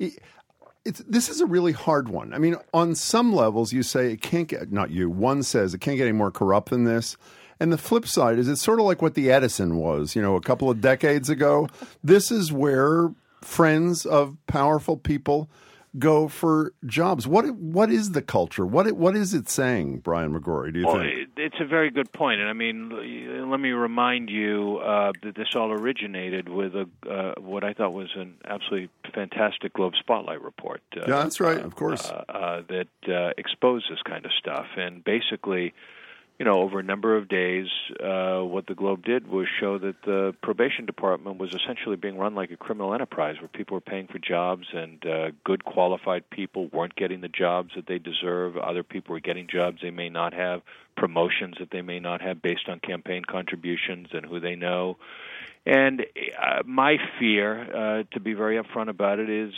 This is a really hard one. I mean, on some levels, you say it can't get, not you, one says it can't get any more corrupt than this. And the flip side is it's sort of like what the Edison was, a couple of decades ago. This is where friends of powerful people go for jobs. What is the culture? What is it saying, Brian McGrory, do you think? It's a very good point. And I mean, let me remind you that this all originated with what I thought was an absolutely fantastic Globe Spotlight report. Yeah, that's right, of course. That exposed this kind of stuff. And basically, over a number of days, what the Globe did was show that the probation department was essentially being run like a criminal enterprise where people were paying for jobs and good qualified people weren't getting the jobs that they deserve. Other people were getting jobs they may not have, promotions that they may not have based on campaign contributions and who they know. And my fear, to be very upfront about it, is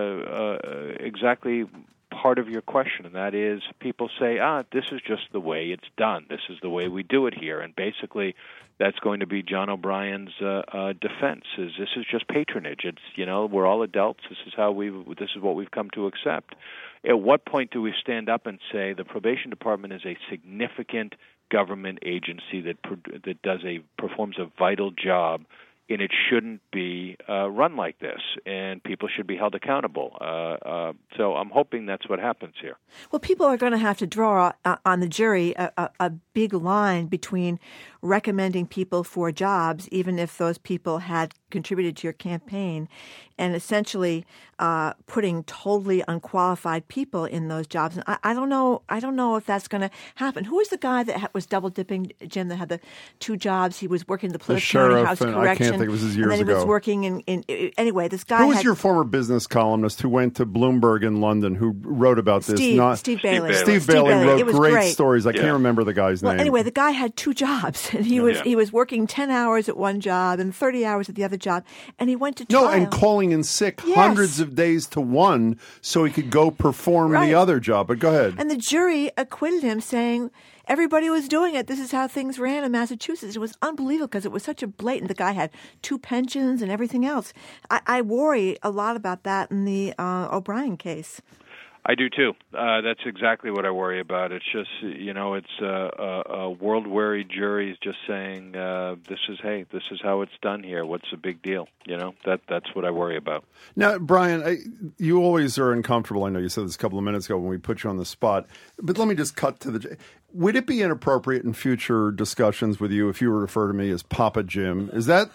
exactly part of your question, and that is people say, this is just the way it's done. This is the way we do it here. And basically that's going to be John O'Brien's defense, is this is just patronage. It's, we're all adults. This is what we've come to accept. At what point do we stand up and say the probation department is a significant government agency that performs a vital job, and it shouldn't be run like this, and people should be held accountable. So I'm hoping that's what happens here. Well, people are going to have to draw on the jury a big line between recommending people for jobs, even if those people had contributed to your campaign, and essentially putting totally unqualified people in those jobs. And I don't know if that's going to happen. Who was the guy that was double dipping, Jim, that had the two jobs? He was working the Plymouth County House Correction. I can't think it was his years and then ago. He was working in anyway. This guy. Who was your former business columnist who went to Bloomberg in London who wrote about this? Steve Bailey. Steve Bailey wrote great stories. I can't remember the guy's name. Anyway, the guy had two jobs. And he was working 10 hours at one job and 30 hours at the other job, and he went to trial. No, and calling in sick hundreds of days to one so he could go perform the other job. But go ahead. And the jury acquitted him, saying everybody was doing it. This is how things ran in Massachusetts. It was unbelievable because it was such a blatant. The guy had two pensions and everything else. I worry a lot about that in the O'Brien case. I do too. That's exactly what I worry about. It's just, it's a world-weary jury just saying, this is how it's done here. What's the big deal? That's what I worry about. Now, Brian, you always are uncomfortable. I know you said this a couple of minutes ago when we put you on the spot. But let me just cut to the... Would it be inappropriate in future discussions with you if you were to refer to me as Papa Jim? Is that...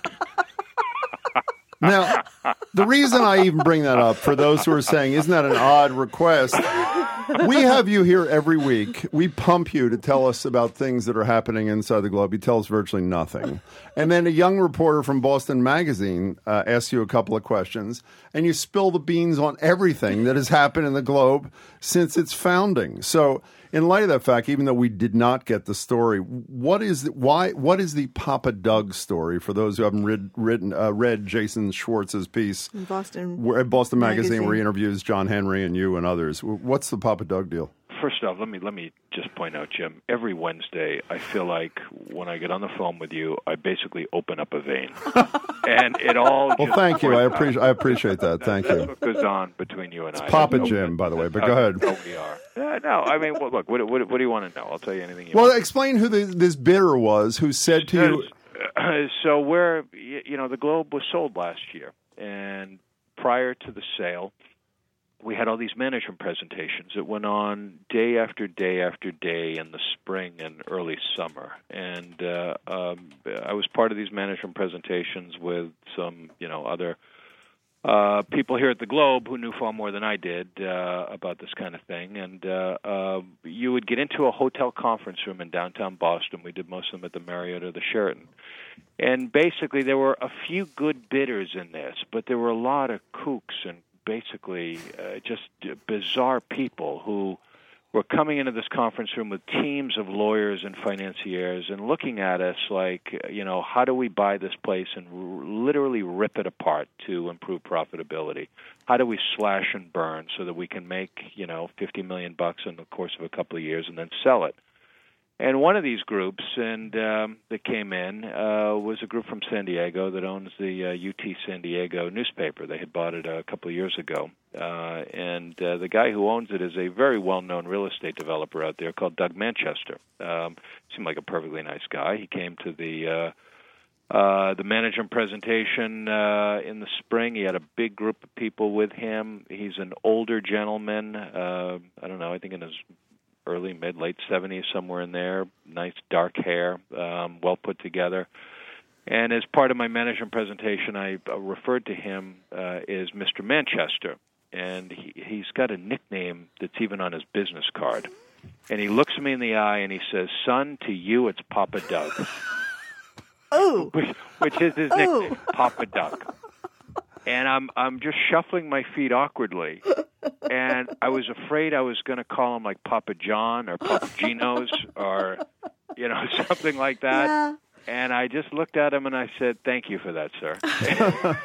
Now, the reason I even bring that up, for those who are saying, isn't that an odd request? We have you here every week. We pump you to tell us about things that are happening inside the Globe. You tell us virtually nothing. And then a young reporter from Boston Magazine asks you a couple of questions, and you spill the beans on everything that has happened in the Globe since its founding. So in light of that fact, even though we did not get the story, what is the Papa Doug story for those who haven't read Jason Schwartz's piece in Boston Magazine, where he interviews John Henry and you and others? What's the Papa Doug deal? First off, let me just point out, Jim, every Wednesday I feel like when I get on the phone with you, I basically open up a vein. And it all Well, thank you. I appreciate that. Thank you. That's what goes on between you and I. It's Papa Jim, by the way, but go ahead. No, we are. No, I mean, look, what do you want to know? I'll tell you anything you want. Well, explain who this bidder was who said to you... So the Globe was sold last year, and prior to the sale, we had all these management presentations that went on day after day after day in the spring and early summer. And I was part of these management presentations with some, other people here at the Globe who knew far more than I did about this kind of thing. And you would get into a hotel conference room in downtown Boston. We did most of them at the Marriott or the Sheraton. And basically there were a few good bidders in this, but there were a lot of kooks and basically just bizarre people who were coming into this conference room with teams of lawyers and financiers and looking at us like, how do we buy this place and literally rip it apart to improve profitability? How do we slash and burn so that we can make, $50 million in the course of a couple of years and then sell it? And one of these groups that came in was a group from San Diego that owns the UT San Diego newspaper. They had bought it a couple of years ago. And the guy who owns it is a very well-known real estate developer out there called Doug Manchester. Seemed like a perfectly nice guy. He came to the management presentation in the spring. He had a big group of people with him. He's an older gentleman. I don't know, I think in his early, late 70s, somewhere in there, nice dark hair, well put together. And as part of my management presentation, I referred to him as Mr. Manchester. And he's got a nickname that's even on his business card. and he looks me in the eye and he says, "Son, to you it's Papa Doug." Oh, which is his nickname, Papa Doug. And I'm just shuffling my feet awkwardly, and I was afraid I was going to call him like Papa John or Papa Gino's or something like that. Yeah. And I just looked at him and I said, "Thank you for that, sir."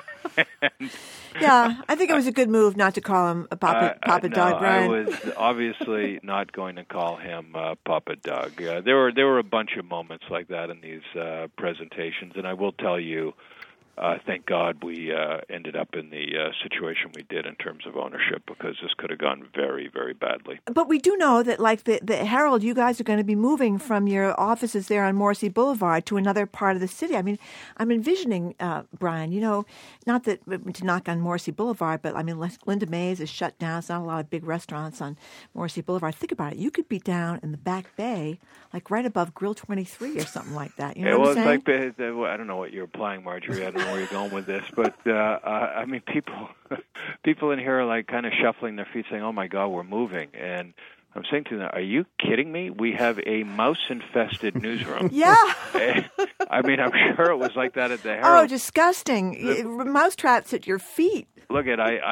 Yeah, I think it was a good move not to call him Papa Doug, Brian. I was obviously not going to call him Papa Doug. There were a bunch of moments like that in these presentations, and I will tell you, thank God we ended up in the situation we did in terms of ownership, because this could have gone very, very badly. But we do know that, like the Herald, you guys are going to be moving from your offices there on Morrissey Boulevard to another part of the city. I mean, I'm envisioning, Brian, not that to knock on Morrissey Boulevard, but I mean, Linda Mays is shut down. It's not a lot of big restaurants on Morrissey Boulevard. Think about it. You could be down in the Back Bay, like right above Grill 23 or something like that. You know what I'm saying? It's like, I don't know what you're implying, Marjorie. I don't know where you're going with this, but I mean, people in here are like kind of shuffling their feet, saying, "Oh my God, we're moving." And I'm saying to them, "Are you kidding me? We have a mouse-infested newsroom." Yeah. I mean, I'm sure it was like that at the Herald. Oh, disgusting! Mouse traps at your feet. Look,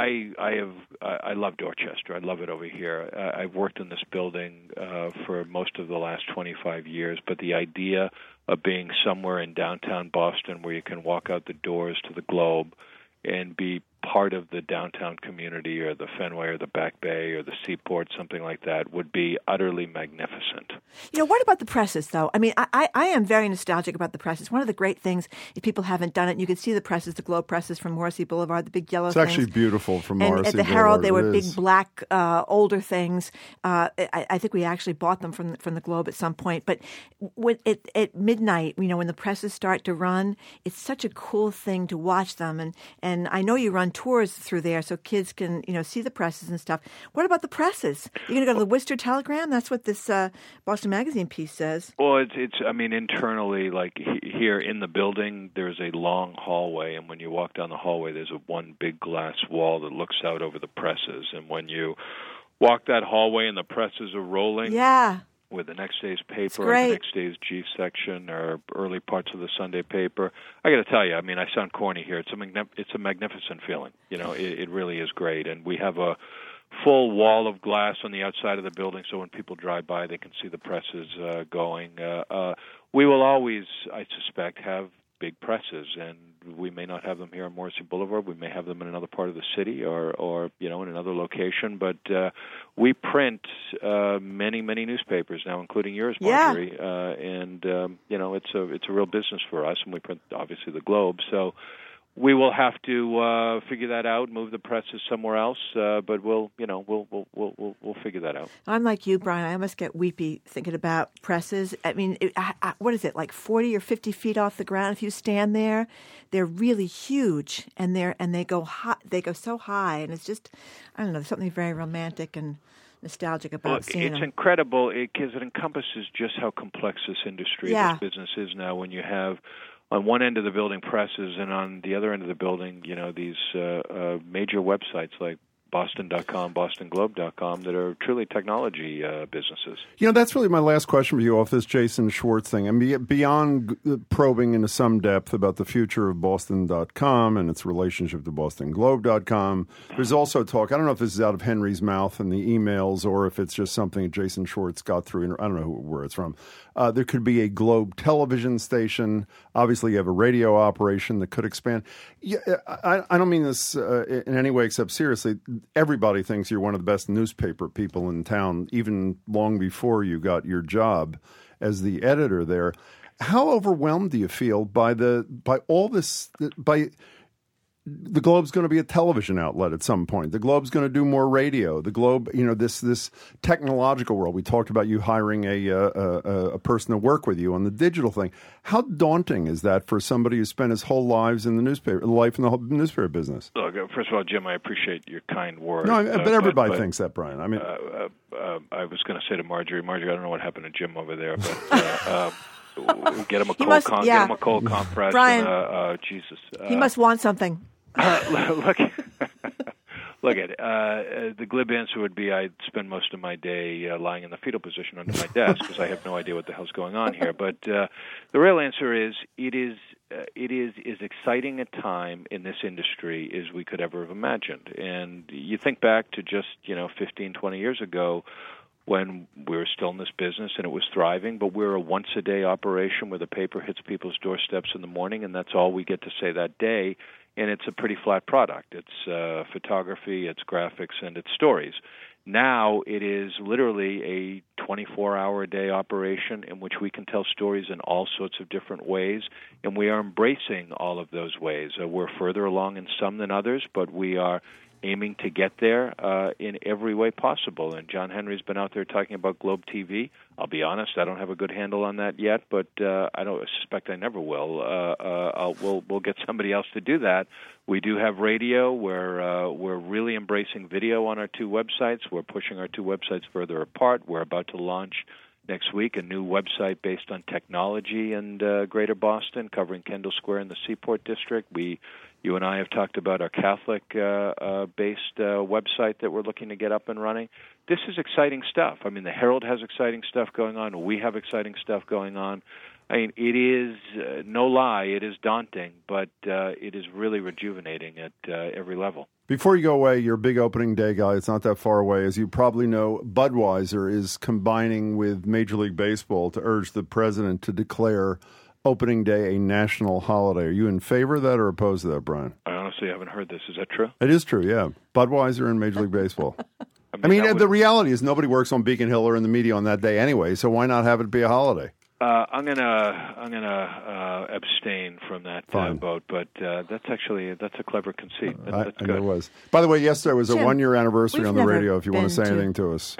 I love Dorchester. I love it over here. I've worked in this building for most of the last 25 years, but the idea of being somewhere in downtown Boston where you can walk out the doors to the Globe and be part of the downtown community or the Fenway or the Back Bay or the Seaport, something like that, would be utterly magnificent. What about the presses, though? I mean, I am very nostalgic about the presses. One of the great things, if people haven't done it, you can see the presses, the Globe presses from Morrissey Boulevard, the big yellow things. It's actually beautiful from Morrissey Boulevard. And at the Herald, they were big, black, older things. I think we actually bought them from the Globe at some point. But at midnight, when the presses start to run, it's such a cool thing to watch them. And I know you run tours through there so kids can, see the presses and stuff. What about the presses? You're going to go to the Worcester Telegram? That's what this Boston Magazine piece says. Well, I mean, internally, like here in the building, there's a long hallway, and when you walk down the hallway, there's one big glass wall that looks out over the presses. And when you walk that hallway and the presses are rolling, yeah, with the next day's paper or the next day's Chief section or early parts of the Sunday paper. I got to tell you, I mean, I sound corny here. It's a magnificent feeling. It really is great. And we have a full wall of glass on the outside of the building, so when people drive by, they can see the presses going. We will always, I suspect, have big presses, and we may not have them here on Morrissey Boulevard. We may have them in another part of the city or in another location. But we print many newspapers now, including yours, Marjorie. Yeah. And it's a real business for us, and we print obviously the Globe. So we will have to figure that out, move the presses somewhere else. But we'll figure that out. I'm like you, Brian. I almost get weepy thinking about presses. I mean, what is it, like 40 or 50 feet off the ground? If you stand there, they're really huge, and they go high. They go so high, and it's just, I don't know, there's something very romantic and nostalgic about seeing them. It's incredible because it encompasses just how complex this industry, this business is now. When you have on one end of the building presses, and on the other end of the building, these major websites like Boston.com, BostonGlobe.com that are truly technology businesses. That's really my last question for you off this Jason Schwartz thing. I mean, beyond probing into some depth about the future of Boston.com and its relationship to BostonGlobe.com, there's also talk, I don't know if this is out of Henry's mouth in the emails or if it's just something that Jason Schwartz got through, I don't know where it's from. There could be a Globe television station. Obviously, you have a radio operation that could expand. Yeah, I don't mean this in any way except seriously. Everybody thinks you're one of the best newspaper people in town, even long before you got your job as the editor there. How overwhelmed do you feel by all this? The Globe's going to be a television outlet at some point. The Globe's going to do more radio. The Globe, this technological world. We talked about you hiring a person to work with you on the digital thing. How daunting is that for somebody who spent his whole life in the newspaper business? Look, first of all, Jim, I appreciate your kind words. No, but everybody thinks that, Brian. I mean, I was going to say to Marjorie, I don't know what happened to Jim over there, but. Get him a cold compress. Brian, and, Jesus. He must want something. Look, Look, the glib answer would be I'd spend most of my day lying in the fetal position under my desk because I have no idea what the hell's going on here. But the real answer is it is as exciting a time in this industry as we could ever have imagined. And you think back to just 15, 20 years ago, when we were still in this business and it was thriving, but we're a once-a-day operation where the paper hits people's doorsteps in the morning, and that's all we get to say that day, and it's a pretty flat product. It's photography, it's graphics, and it's stories. Now it is literally a 24-hour-a-day operation in which we can tell stories in all sorts of different ways, and we are embracing all of those ways. We're further along in some than others, but we are aiming to get there in every way possible. And John Henry's been out there talking about Globe TV. I'll be honest, I don't have a good handle on that yet, but I suspect I never will. We'll get somebody else to do that. We do have radio. We're really embracing video on our two websites. We're pushing our two websites further apart. We're about to launch next week a new website based on technology and Greater Boston, covering Kendall Square and the Seaport District. You and I have talked about our Catholic-based website that we're looking to get up and running. This is exciting stuff. I mean, the Herald has exciting stuff going on. We have exciting stuff going on. I mean, it is, no lie, it is daunting, but it is really rejuvenating at every level. Before you go away, your big opening day guy, it's not that far away. As you probably know, Budweiser is combining with Major League Baseball to urge the president to declare opening day a national holiday. Are you in favor of that or opposed to that, Brian? I honestly haven't heard this. Is that true? It is true, yeah. Budweiser and Major League Baseball. I mean, the reality is nobody works on Beacon Hill or in the media on that day anyway, so why not have it be a holiday? I'm gonna abstain from that vote, but that's a clever conceit. That's good. It was. By the way, yesterday was a 1-year anniversary on the radio. If you want to say anything to us,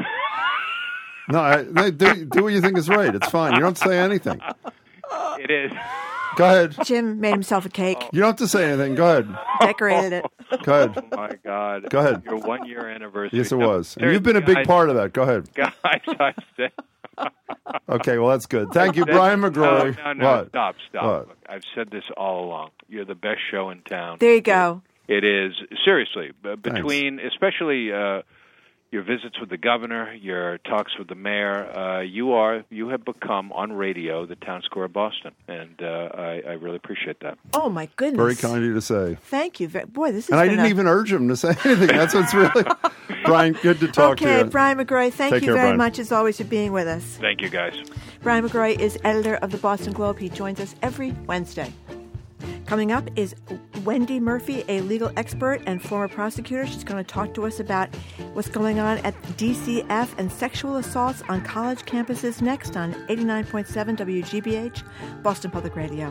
no, do what you think is right. It's fine. You don't say anything. It is. Go ahead. Jim made himself a cake. You don't have to say anything. Go ahead. Decorated it. Go ahead. Oh, my God. Go ahead. Your 1-year anniversary. Yes, it was. And you've been a big part of that. Go ahead. Guys, I said. Okay, well, that's good. Thank you, Brian McGrory. No, stop. Look, I've said this all along. You're the best show in town. There you go. It is. Seriously. Between, especially your visits with the governor, your talks with the mayor, you have become on radio the town square of Boston, and I really appreciate that. Oh my goodness! Very kind of you to say. Thank you, boy. This is. And I didn't even urge him to say anything. That's what's really. Brian, good to talk to you. Okay, Brian McGrory, thank you very Brian. much as always for being with us. Thank you, guys. Brian McGrory is editor of the Boston Globe. He joins us every Wednesday. Coming up is Wendy Murphy, a legal expert and former prosecutor. She's going to talk to us about what's going on at DCF and sexual assaults on college campuses next on 89.7 WGBH, Boston Public Radio.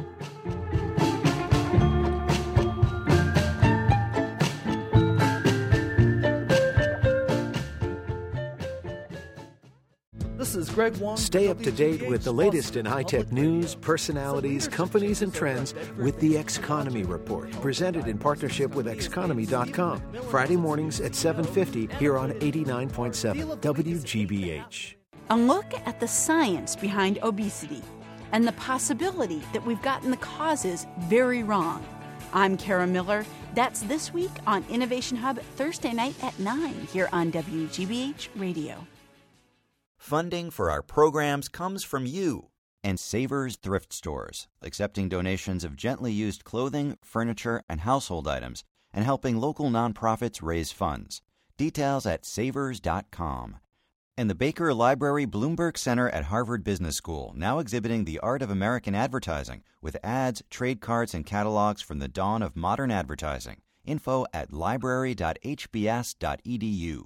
This is Greg Wong. Stay up to date with the latest in high-tech news, personalities, companies, and trends with the Xconomy Report, presented in partnership with Xconomy.com. Friday mornings at 7:50 here on 89.7 WGBH. A look at the science behind obesity and the possibility that we've gotten the causes very wrong. I'm Kara Miller. That's This Week on Innovation Hub, Thursday night at 9 here on WGBH Radio. Funding for our programs comes from you and Savers Thrift Stores, accepting donations of gently used clothing, furniture, and household items, and helping local nonprofits raise funds. Details at savers.com. And the Baker Library Bloomberg Center at Harvard Business School, now exhibiting the art of American advertising with ads, trade cards, and catalogs from the dawn of modern advertising. Info at library.hbs.edu.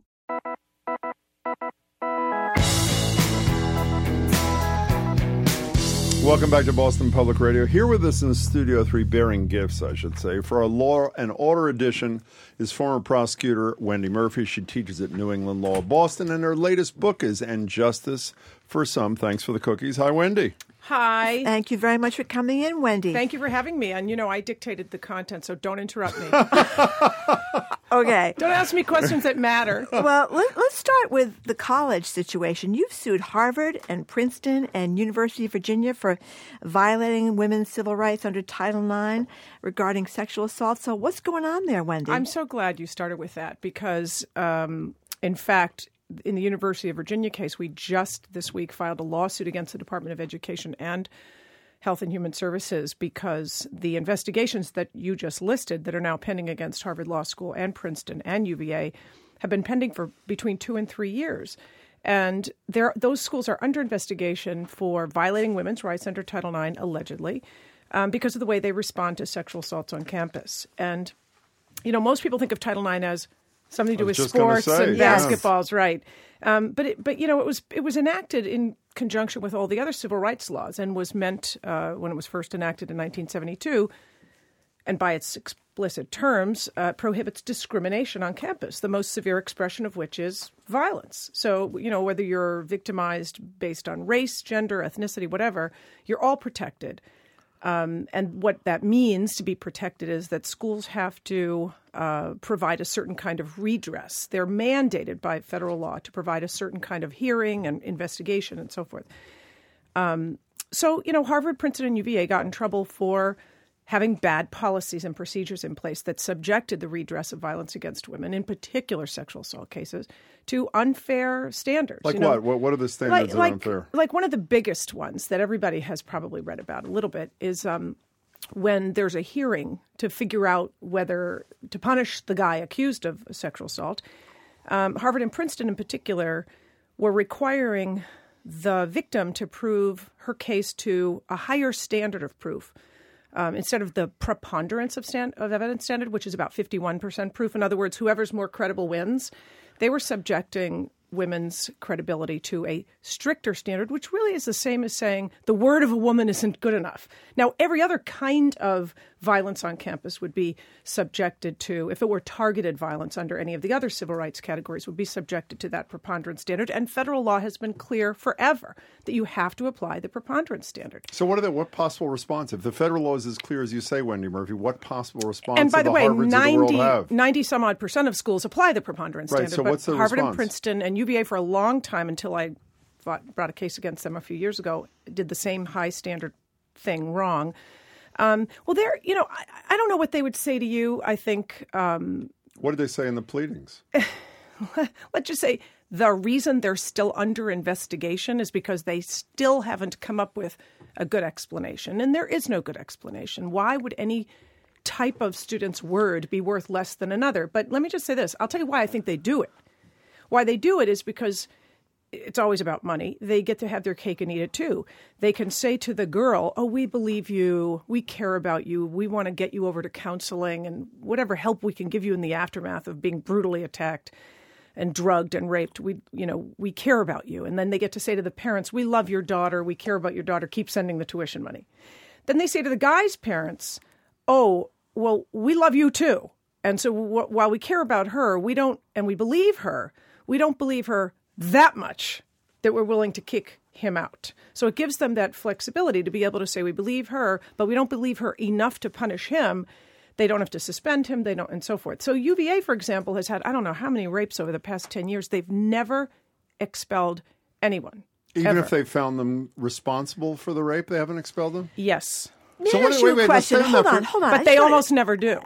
Welcome back to Boston Public Radio. Here with us in Studio 3, bearing gifts, I should say. For our Law and Order edition is former prosecutor Wendy Murphy. She teaches at New England Law of Boston, and her latest book is And Justice for Some. Thanks for the cookies. Hi, Wendy. Hi. Thank you very much for coming in, Wendy. Thank you for having me. And, I dictated the content, so don't interrupt me. Okay. Don't ask me questions that matter. Well, let's start with the college situation. You've sued Harvard and Princeton and University of Virginia for violating women's civil rights under Title IX regarding sexual assault. So what's going on there, Wendy? I'm so glad you started with that because, in fact, in the University of Virginia case, we just this week filed a lawsuit against the Department of Education and Health and Human Services because the investigations that you just listed that are now pending against Harvard Law School and Princeton and UVA have been pending for between 2 and 3 years. And those schools are under investigation for violating women's rights under Title IX, allegedly, because of the way they respond to sexual assaults on campus. And, you know, most people think of Title IX as something to do with sports and basketballs, right? But you know, it was enacted in conjunction with all the other civil rights laws and was meant, when it was first enacted in 1972, and by its explicit terms, prohibits discrimination on campus, the most severe expression of which is violence. So, you know, whether you're victimized based on race, gender, ethnicity, whatever, you're all protected. And what that means to be protected is that schools have to provide a certain kind of redress. They're mandated by federal law to provide a certain kind of hearing and investigation and so forth. So, you know, Harvard, Princeton, and UVA got in trouble for having bad policies and procedures in place that subjected the redress of violence against women, in particular sexual assault cases, to unfair standards. Like what? What are the standards that are unfair? Like one of the biggest ones that everybody has probably read about a little bit is when there's a hearing to figure out whether to punish the guy accused of sexual assault. Harvard and Princeton in particular were requiring the victim to prove her case to a higher standard of proof. Instead of the preponderance of evidence standard, which is about 51% proof. In other words, whoever's more credible wins. They were subjecting women's credibility to a stricter standard, which really is the same as saying the word of a woman isn't good enough. Now, every other kind of violence on campus would be subjected to, if it were targeted violence under any of the other civil rights categories, would be subjected to that preponderance standard. And federal law has been clear forever that you have to apply the preponderance standard. So what possible response? If the federal law is as clear as you say, Wendy Murphy, what possible response and by the way, Harvards of the world have? 90 some odd % of schools apply the preponderance standard. So what's the Harvard response? And Princeton and UVA for a long time, until I brought a case against them a few years ago, did the same high standard thing wrong. Well, I don't know what they would say to you. I think. What did they say in the pleadings? Let's just say the reason they're still under investigation is because they still haven't come up with a good explanation. And there is no good explanation. Why would any type of student's word be worth less than another? But let me just say this. I'll tell you why I think they do it. Why they do it is because it's always about money. They get to have their cake and eat it too. They can say to the girl, oh, we believe you, we care about you, we want to get you over to counseling and whatever help we can give you in the aftermath of being brutally attacked and drugged and raped. We care about you. And then they get to say to the parents, we love your daughter, we care about your daughter, keep sending the tuition money. Then they say to the guy's parents, oh, well, we love you too. And so while we care about her, we believe her, we don't believe her that much that we're willing to kick him out. So it gives them that flexibility to be able to say we believe her, but we don't believe her enough to punish him. They don't have to suspend him, and so forth. So UVA, for example, has had I don't know how many rapes over the past 10 years. They've never expelled anyone. Even ever. If they found them responsible for the rape, they haven't expelled them? Yes. May I ask you a question? Hold on. But they almost never do.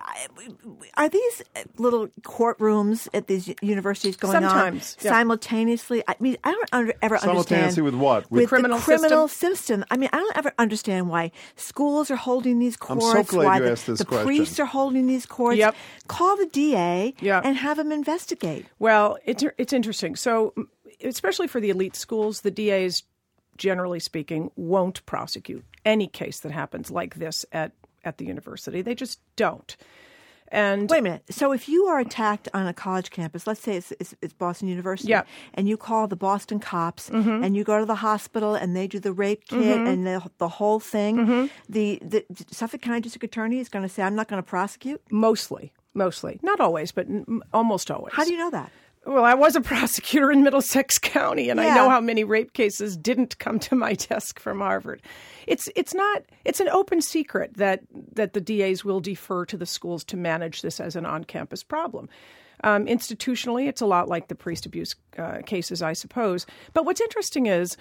Are these little courtrooms at these universities going Sometimes, on simultaneously? I mean, I don't ever understand. Simultaneously with what? With criminal the criminal system. I mean, I don't ever understand why schools are holding these courts. I'm so glad why you asked this question. The priests are holding these courts. Yep. Call the DA and have him investigate. Well, it's interesting. So, especially for the elite schools, the DAs, generally speaking, won't prosecute any case that happens like this at the university. They just don't. And wait a minute. So if you are attacked on a college campus, let's say it's Boston University, and you call the Boston cops, and you go to the hospital, and they do the rape kit and the whole thing, the Suffolk County District Attorney is going to say, I'm not going to prosecute? Mostly. Not always, but almost always. How do you know that? Well, I was a prosecutor in Middlesex County, and I know how many rape cases didn't come to my desk from Harvard. It's an open secret that the DAs will defer to the schools to manage this as an on-campus problem. Institutionally, it's a lot like the priest abuse cases, I suppose. But what's interesting is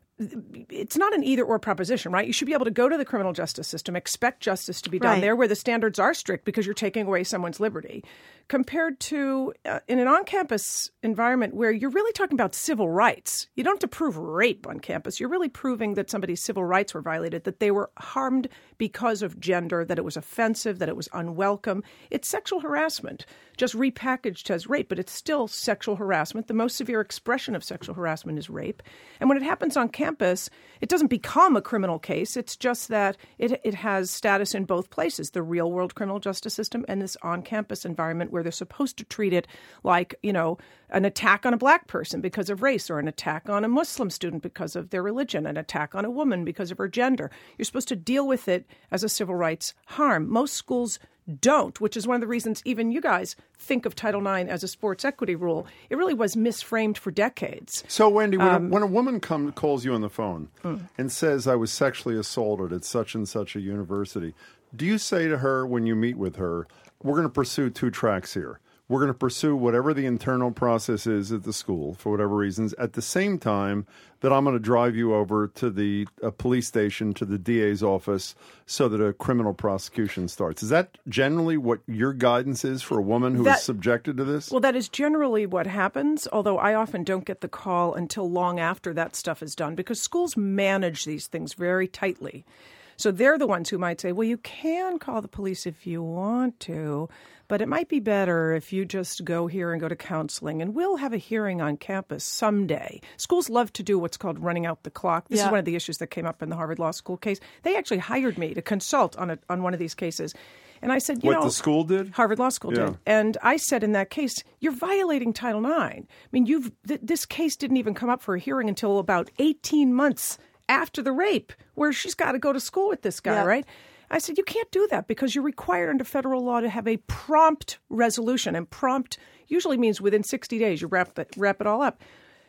it's not an either-or proposition, right? You should be able to go to the criminal justice system, expect justice to be done there where the standards are strict because you're taking away someone's liberty, compared to in an on-campus environment where you're really talking about civil rights. You don't have to prove rape on campus. You're really proving that somebody's civil rights were violated, that they were harmed because of gender, that it was offensive, that it was unwelcome. It's sexual harassment, just repackaged as rape, but it's still sexual harassment. The most severe expression of sexual harassment is rape. And when it happens on campus, it doesn't become a criminal case. It's just that it has status in both places, the real-world criminal justice system and this on-campus environment where they're supposed to treat it like, an attack on a black person because of race, or an attack on a Muslim student because of their religion, an attack on a woman because of her gender. You're supposed to deal with it as a civil rights harm. Most schools don't, which is one of the reasons even you guys think of Title IX as a sports equity rule. It really was misframed for decades. So, Wendy, when a woman calls you on the phone and says, I was sexually assaulted at such and such a university, do you say to her when you meet with her, we're going to pursue two tracks here? We're going to pursue whatever the internal process is at the school for whatever reasons, at the same time that I'm going to drive you over to the police station, to the DA's office, so that a criminal prosecution starts. Is that generally what your guidance is for a woman who is subjected to this? Well, that is generally what happens, although I often don't get the call until long after that stuff is done, because schools manage these things very tightly. So they're the ones who might say, well, you can call the police if you want to, but it might be better if you just go here and go to counseling, and we'll have a hearing on campus someday. Schools love to do what's called running out the clock. This is one of the issues that came up in the Harvard Law School case. They actually hired me to consult on one of these cases. And I said, what the school did? Harvard Law School did. And I said in that case, you're violating Title IX. I mean, this case didn't even come up for a hearing until about 18 months after the rape, where she's got to go to school with this guy, right? I said, you can't do that because you're required under federal law to have a prompt resolution. And prompt usually means within 60 days, you wrap it all up.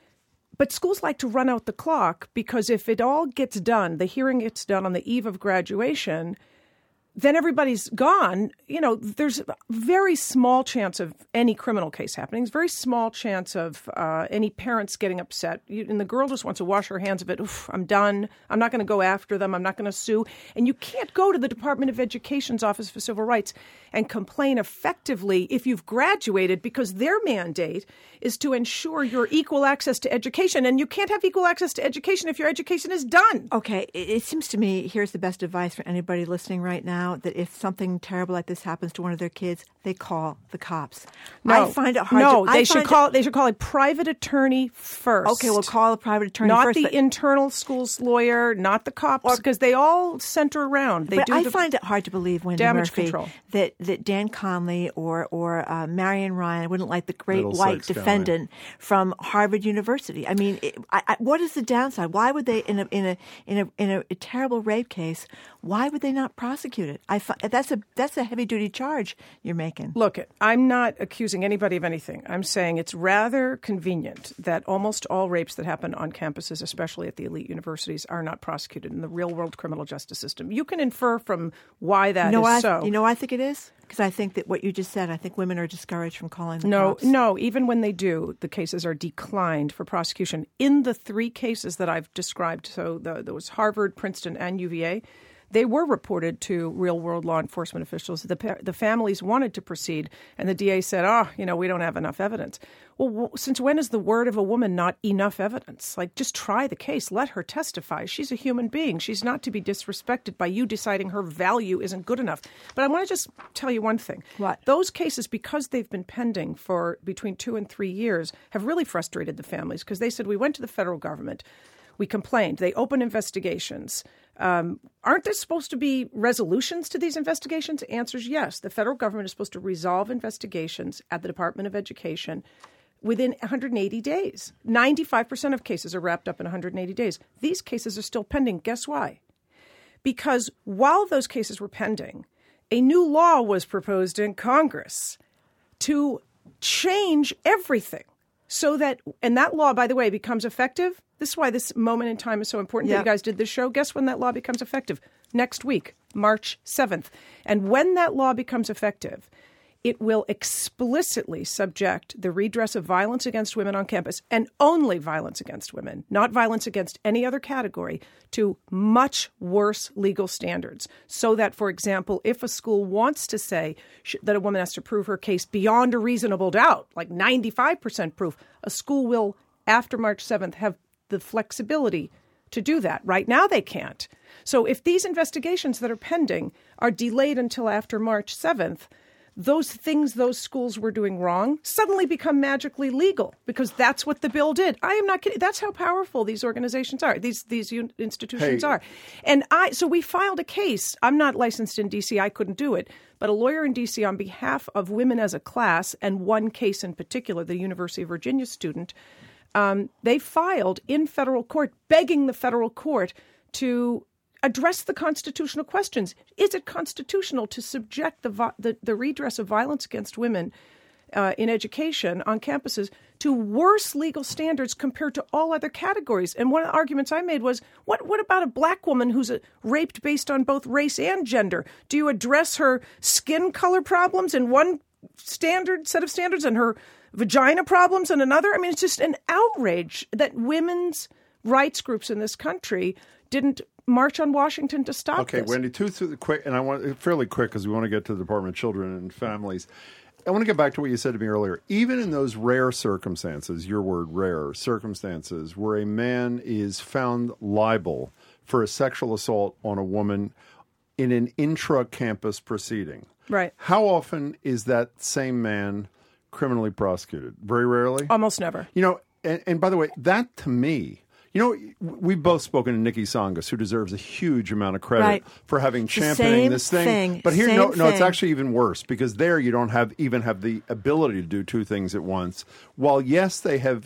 But schools like to run out the clock because if it all gets done, the hearing gets done on the eve of graduation, then everybody's gone. There's a very small chance of any criminal case happening. There's a very small chance of any parents getting upset. And the girl just wants to wash her hands of it. Oof, I'm done. I'm not going to go after them. I'm not going to sue. And you can't go to the Department of Education's Office for Civil Rights and complain effectively if you've graduated, because their mandate is to ensure your equal access to education. And you can't have equal access to education if your education is done. Okay. It seems to me, here's the best advice for anybody listening right now, that if something terrible like this happens to one of their kids, they call the cops. No, I find it hard. They should call a private attorney first. Okay, we'll call a private attorney first. Not the internal schools lawyer, not the cops, because they all center around. I find it hard to believe, Wendy Murphy, control. that Dan Conley or Marian Ryan wouldn't like the great white defendant from Harvard University. I mean, what is the downside? Why would they, in a terrible rape case, why would they not prosecute it? That's a heavy duty charge you're making. Look, I'm not accusing anybody of anything. I'm saying it's rather convenient that almost all rapes that happen on campuses, especially at the elite universities, are not prosecuted in the real world criminal justice system. You can infer from why that is so. You know why I think it is? Because I think that what you just said, I think women are discouraged from calling the cops. No, even when they do, the cases are declined for prosecution. In the three cases that I've described, so there was Harvard, Princeton, and UVA, they were reported to real-world law enforcement officials. The families wanted to proceed, and the DA said, we don't have enough evidence. Well, since when is the word of a woman not enough evidence? Like, just try the case. Let her testify. She's a human being. She's not to be disrespected by you deciding her value isn't good enough. But I want to just tell you one thing. What? Those cases, because they've been pending for between 2 and 3 years, have really frustrated the families because they said, we went to the federal government. We complained. They opened investigations. Aren't there supposed to be resolutions to these investigations? Answer is yes. The federal government is supposed to resolve investigations at the Department of Education within 180 days. 95% of cases are wrapped up in 180 days. These cases are still pending. Guess why? Because while those cases were pending, a new law was proposed in Congress to change everything. so that, and that law, by the way, becomes effective. This is why this moment in time is so important that you guys did this show. Guess when that law becomes effective? Next week, March 7th. And when that law becomes effective, it will explicitly subject the redress of violence against women on campus, and only violence against women, not violence against any other category, to much worse legal standards. So that, for example, if a school wants to say that a woman has to prove her case beyond a reasonable doubt, like 95% proof, a school will, after March 7th, have the flexibility to do that. Right now they can't. So if these investigations that are pending are delayed until after March 7th, those things those schools were doing wrong suddenly become magically legal because that's what the bill did. I am not kidding. That's how powerful these organizations are, these institutions are. And so we filed a case. I'm not licensed in D.C. I couldn't do it. But a lawyer in D.C. on behalf of women as a class, and one case in particular, the University of Virginia student, they filed in federal court begging the federal court to address the constitutional questions. Is it constitutional to subject the redress of violence against women in education on campuses to worse legal standards compared to all other categories? And one of the arguments I made was, what about a black woman who's raped based on both race and gender? Do you address her skin color problems in one set of standards and her vagina problems in another? I mean, it's just an outrage that women's rights groups in this country didn't march on Washington to stop this. Okay, Wendy, quick, and I want fairly quick because we want to get to the Department of Children and Families. I want to get back to what you said to me earlier. Even in those rare circumstances, your word rare, circumstances, where a man is found liable for a sexual assault on a woman in an intra-campus proceeding, right? How often is that same man criminally prosecuted? Very rarely? Almost never. You know, and by the way, that to me, you know, we've both spoken to Nikki Tsongas, who deserves a huge amount of credit for having championing this thing. But here, no, it's actually even worse because there you don't even have the ability to do two things at once. While yes, they have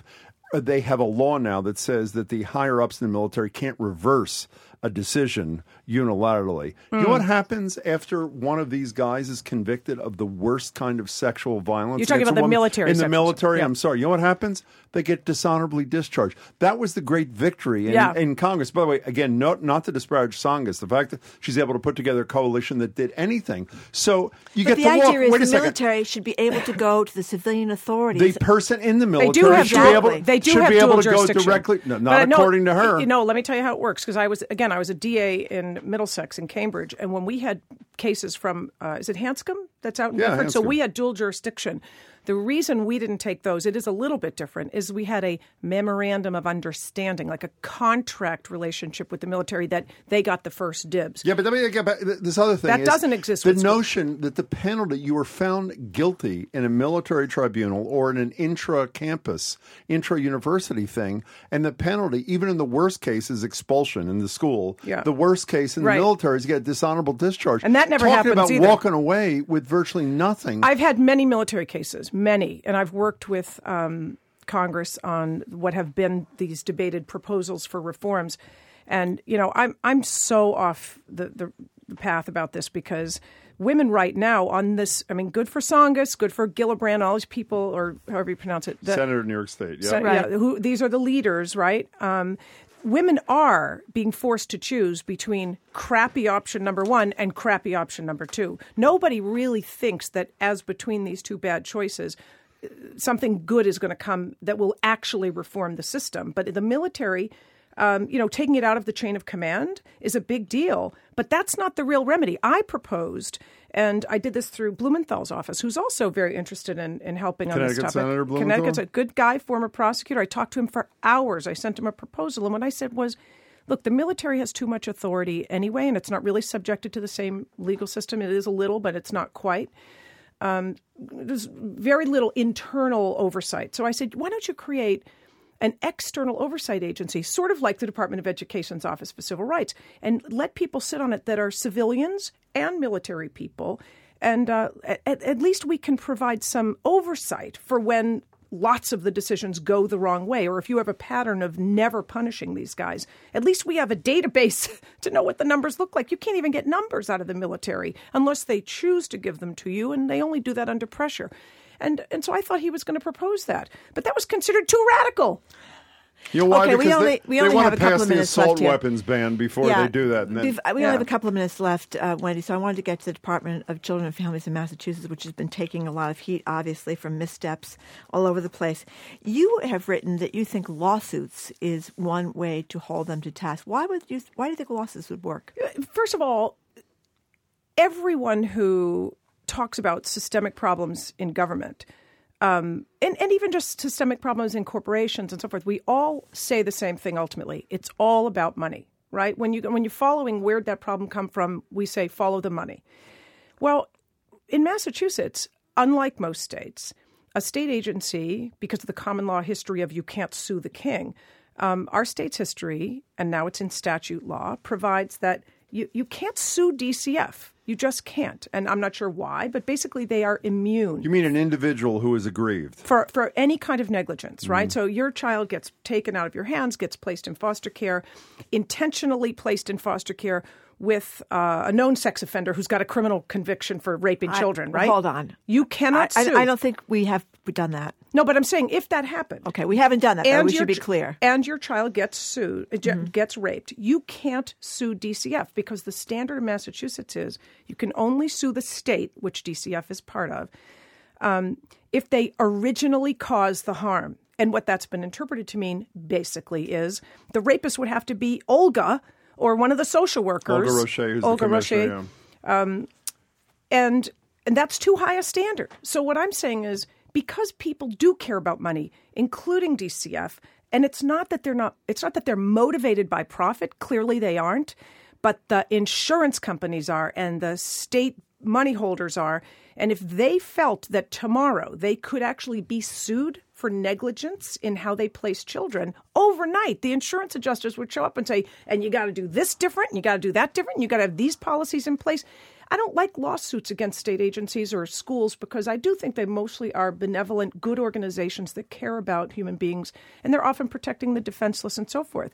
a law now that says that the higher ups in the military can't reverse a decision unilaterally. You know what happens after one of these guys is convicted of the worst kind of sexual violence? You're talking about the military. In the military, I'm sorry. You know what happens? They get dishonorably discharged. That was the great victory in Congress. By the way, again, not to disparage Tsongas, the fact that she's able to put together a coalition that did anything. So you get the to walk. idea is the military should be able to go to the civilian authorities. The person in the military should be able to go directly. No, not according to her. You know, let me tell you how it works. Because I was a DA in Middlesex in Cambridge, and when we had cases from, is it Hanscom that's out in Bedford? So we had dual jurisdiction. The reason we didn't take those, it is a little bit different, is we had a memorandum of understanding, like a contract relationship with the military that they got the first dibs. Yeah, but let me get back. This other thing that doesn't exist. The notion that the penalty, you were found guilty in a military tribunal or in an intra-campus, intra-university thing, and the penalty, even in the worst case, is expulsion in the school. Yeah. The worst case in the military is you get dishonorable discharge. And that never happens about either. Walking away with virtually nothing. I've had many military cases. Many. And I've worked with Congress on what have been these debated proposals for reforms. And, you know, I'm so off the path about this because women right now on this, I mean, good for Tsongas, good for Gillibrand, all these people, or however you pronounce it. Senator of New York State, yeah. These are the leaders, right? Women are being forced to choose between crappy option number one and crappy option number two. Nobody really thinks that as between these two bad choices, something good is going to come that will actually reform the system. But the military, taking it out of the chain of command is a big deal. But that's not the real remedy. I proposed, and I did this through Blumenthal's office, who's also very interested in helping on this topic. Senator Blumenthal? Connecticut's a good guy, former prosecutor. I talked to him for hours. I sent him a proposal. And what I said was, look, the military has too much authority anyway, and it's not really subjected to the same legal system. It is a little, but it's not quite. There's very little internal oversight. So I said, why don't you create an external oversight agency, sort of like the Department of Education's Office for Civil Rights, and let people sit on it that are civilians and military people. And at least we can provide some oversight for when lots of the decisions go the wrong way, or if you have a pattern of never punishing these guys. At least we have a database to know what the numbers look like. You can't even get numbers out of the military unless they choose to give them to you, and they only do that under pressure. And so I thought he was going to propose that. But that was considered too radical. You know why? Okay, because we only want have to a couple pass of the minutes assault left here. weapons ban before they do that. And then, we only have a couple of minutes left, Wendy, so I wanted to get to the Department of Children and Families in Massachusetts, which has been taking a lot of heat, obviously, from missteps all over the place. You have written that you think lawsuits is one way to hold them to task. Why do you think lawsuits would work? First of all, everyone who talks about systemic problems in government and even just systemic problems in corporations and so forth, we all say the same thing ultimately. It's all about money, right? When you're following where'd that problem come from, we say follow the money. Well, in Massachusetts, unlike most states, a state agency, because of the common law history of you can't sue the king, our state's history, and now it's in statute law, provides that you can't sue DCF. You just can't. And I'm not sure why, but basically they are immune. You mean an individual who is aggrieved? For any kind of negligence, right? So your child gets taken out of your hands, gets placed in foster care, intentionally placed in foster care with a known sex offender who's got a criminal conviction for raping children, right? Hold on. You cannot sue. I don't think we've done that. No, but I'm saying if that happened. Okay, we haven't done that, though. We should be clear. And your child gets sued, gets raped. You can't sue DCF because the standard in Massachusetts is you can only sue the state, which DCF is part of, if they originally caused the harm. And what that's been interpreted to mean basically is the rapist would have to be Olga or one of the social workers. Olga Roche, who's the commissioner. And that's too high a standard. So what I'm saying is because people do care about money, including DCF, and it's not that they're motivated by profit. Clearly they aren't. But the insurance companies are and the state money holders are. And if they felt that tomorrow they could actually be sued for negligence in how they place children, overnight the insurance adjusters would show up and say, and you got to do this different, and you got to do that different, and you got to have these policies in place. I don't like lawsuits against state agencies or schools because I do think they mostly are benevolent, good organizations that care about human beings, and they're often protecting the defenseless and so forth.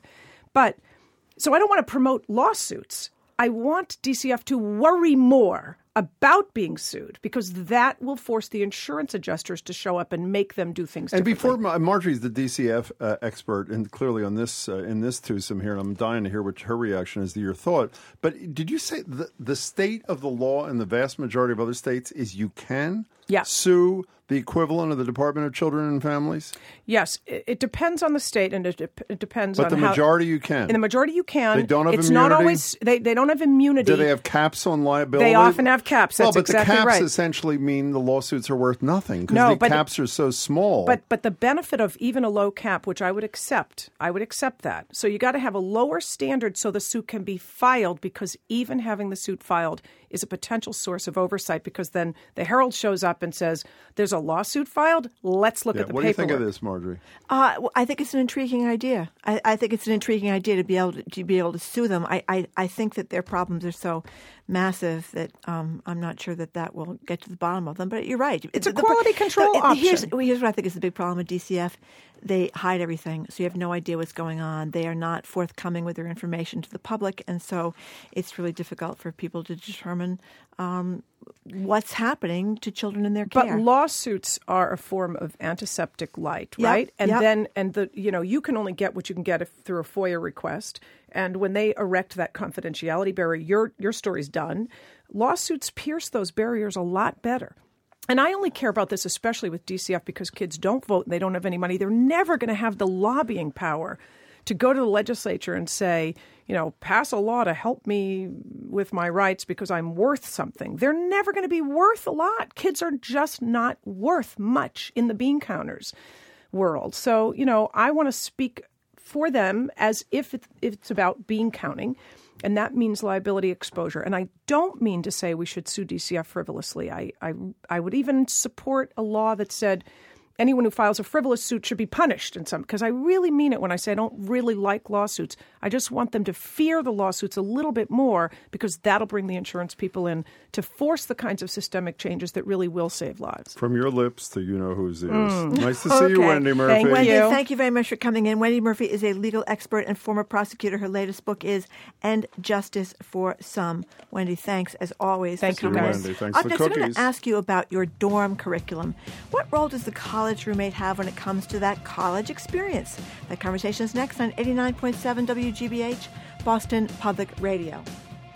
So I don't want to promote lawsuits. I want DCF to worry more about being sued because that will force the insurance adjusters to show up and make them do things differently. And before Marjorie's the DCF expert, and clearly on this in this twosome here, and I'm dying to hear what her reaction is to your thought. But did you say the state of the law in the vast majority of other states is you can sue the equivalent of the Department of Children and Families? Yes. It depends on the state, and it depends on how... But the majority you can. In the majority you can. They don't have it's immunity? Not always... They don't have immunity. Do they have caps on liability? They often have caps. That's exactly right. But the caps essentially mean the lawsuits are worth nothing because the caps are so small. But the benefit of even a low cap, which I would accept that. So you got to have a lower standard so the suit can be filed because even having the suit filed is a potential source of oversight because then the Herald shows up and says, there's a lawsuit filed, let's look at the paperwork. What do you think of this, Marjorie? I think it's an intriguing idea. I think it's an intriguing idea to be able to sue them. I think that their problems are so massive that I'm not sure that will get to the bottom of them. But you're right. It's a quality control option. Here's what I think is the big problem with DCF. They hide everything, so you have no idea what's going on. They are not forthcoming with their information to the public, and so it's really difficult for people to determine what's happening to children in their care. But lawsuits are a form of antiseptic light, right? You can only get what you can get through a FOIA request. And when they erect that confidentiality barrier, your story's done. Lawsuits pierce those barriers a lot better. And I only care about this, especially with DCF, because kids don't vote and they don't have any money. They're never going to have the lobbying power to go to the legislature and say, pass a law to help me with my rights because I'm worth something. They're never going to be worth a lot. Kids are just not worth much in the bean counters world. So, I want to speak for them as if it's about bean counting. And that means liability exposure. And I don't mean to say we should sue DCF frivolously. I would even support a law that said anyone who files a frivolous suit should be punished in some, because I really mean it when I say I don't really like lawsuits. I just want them to fear the lawsuits a little bit more, because that'll bring the insurance people in to force the kinds of systemic changes that really will save lives. From your lips to you-know-whose ears. Nice to see you, Wendy Murphy. Thank you very much for coming in. Wendy Murphy is a legal expert and former prosecutor. Her latest book is End Justice for Some. Wendy, thanks as always. Thank you, guys. Wendy. Thanks for the cookies. I'm going to ask you about your dorm curriculum. What role does the college roommate have when it comes to that college experience? That conversation is next on 89.7 WGBH, Boston Public Radio.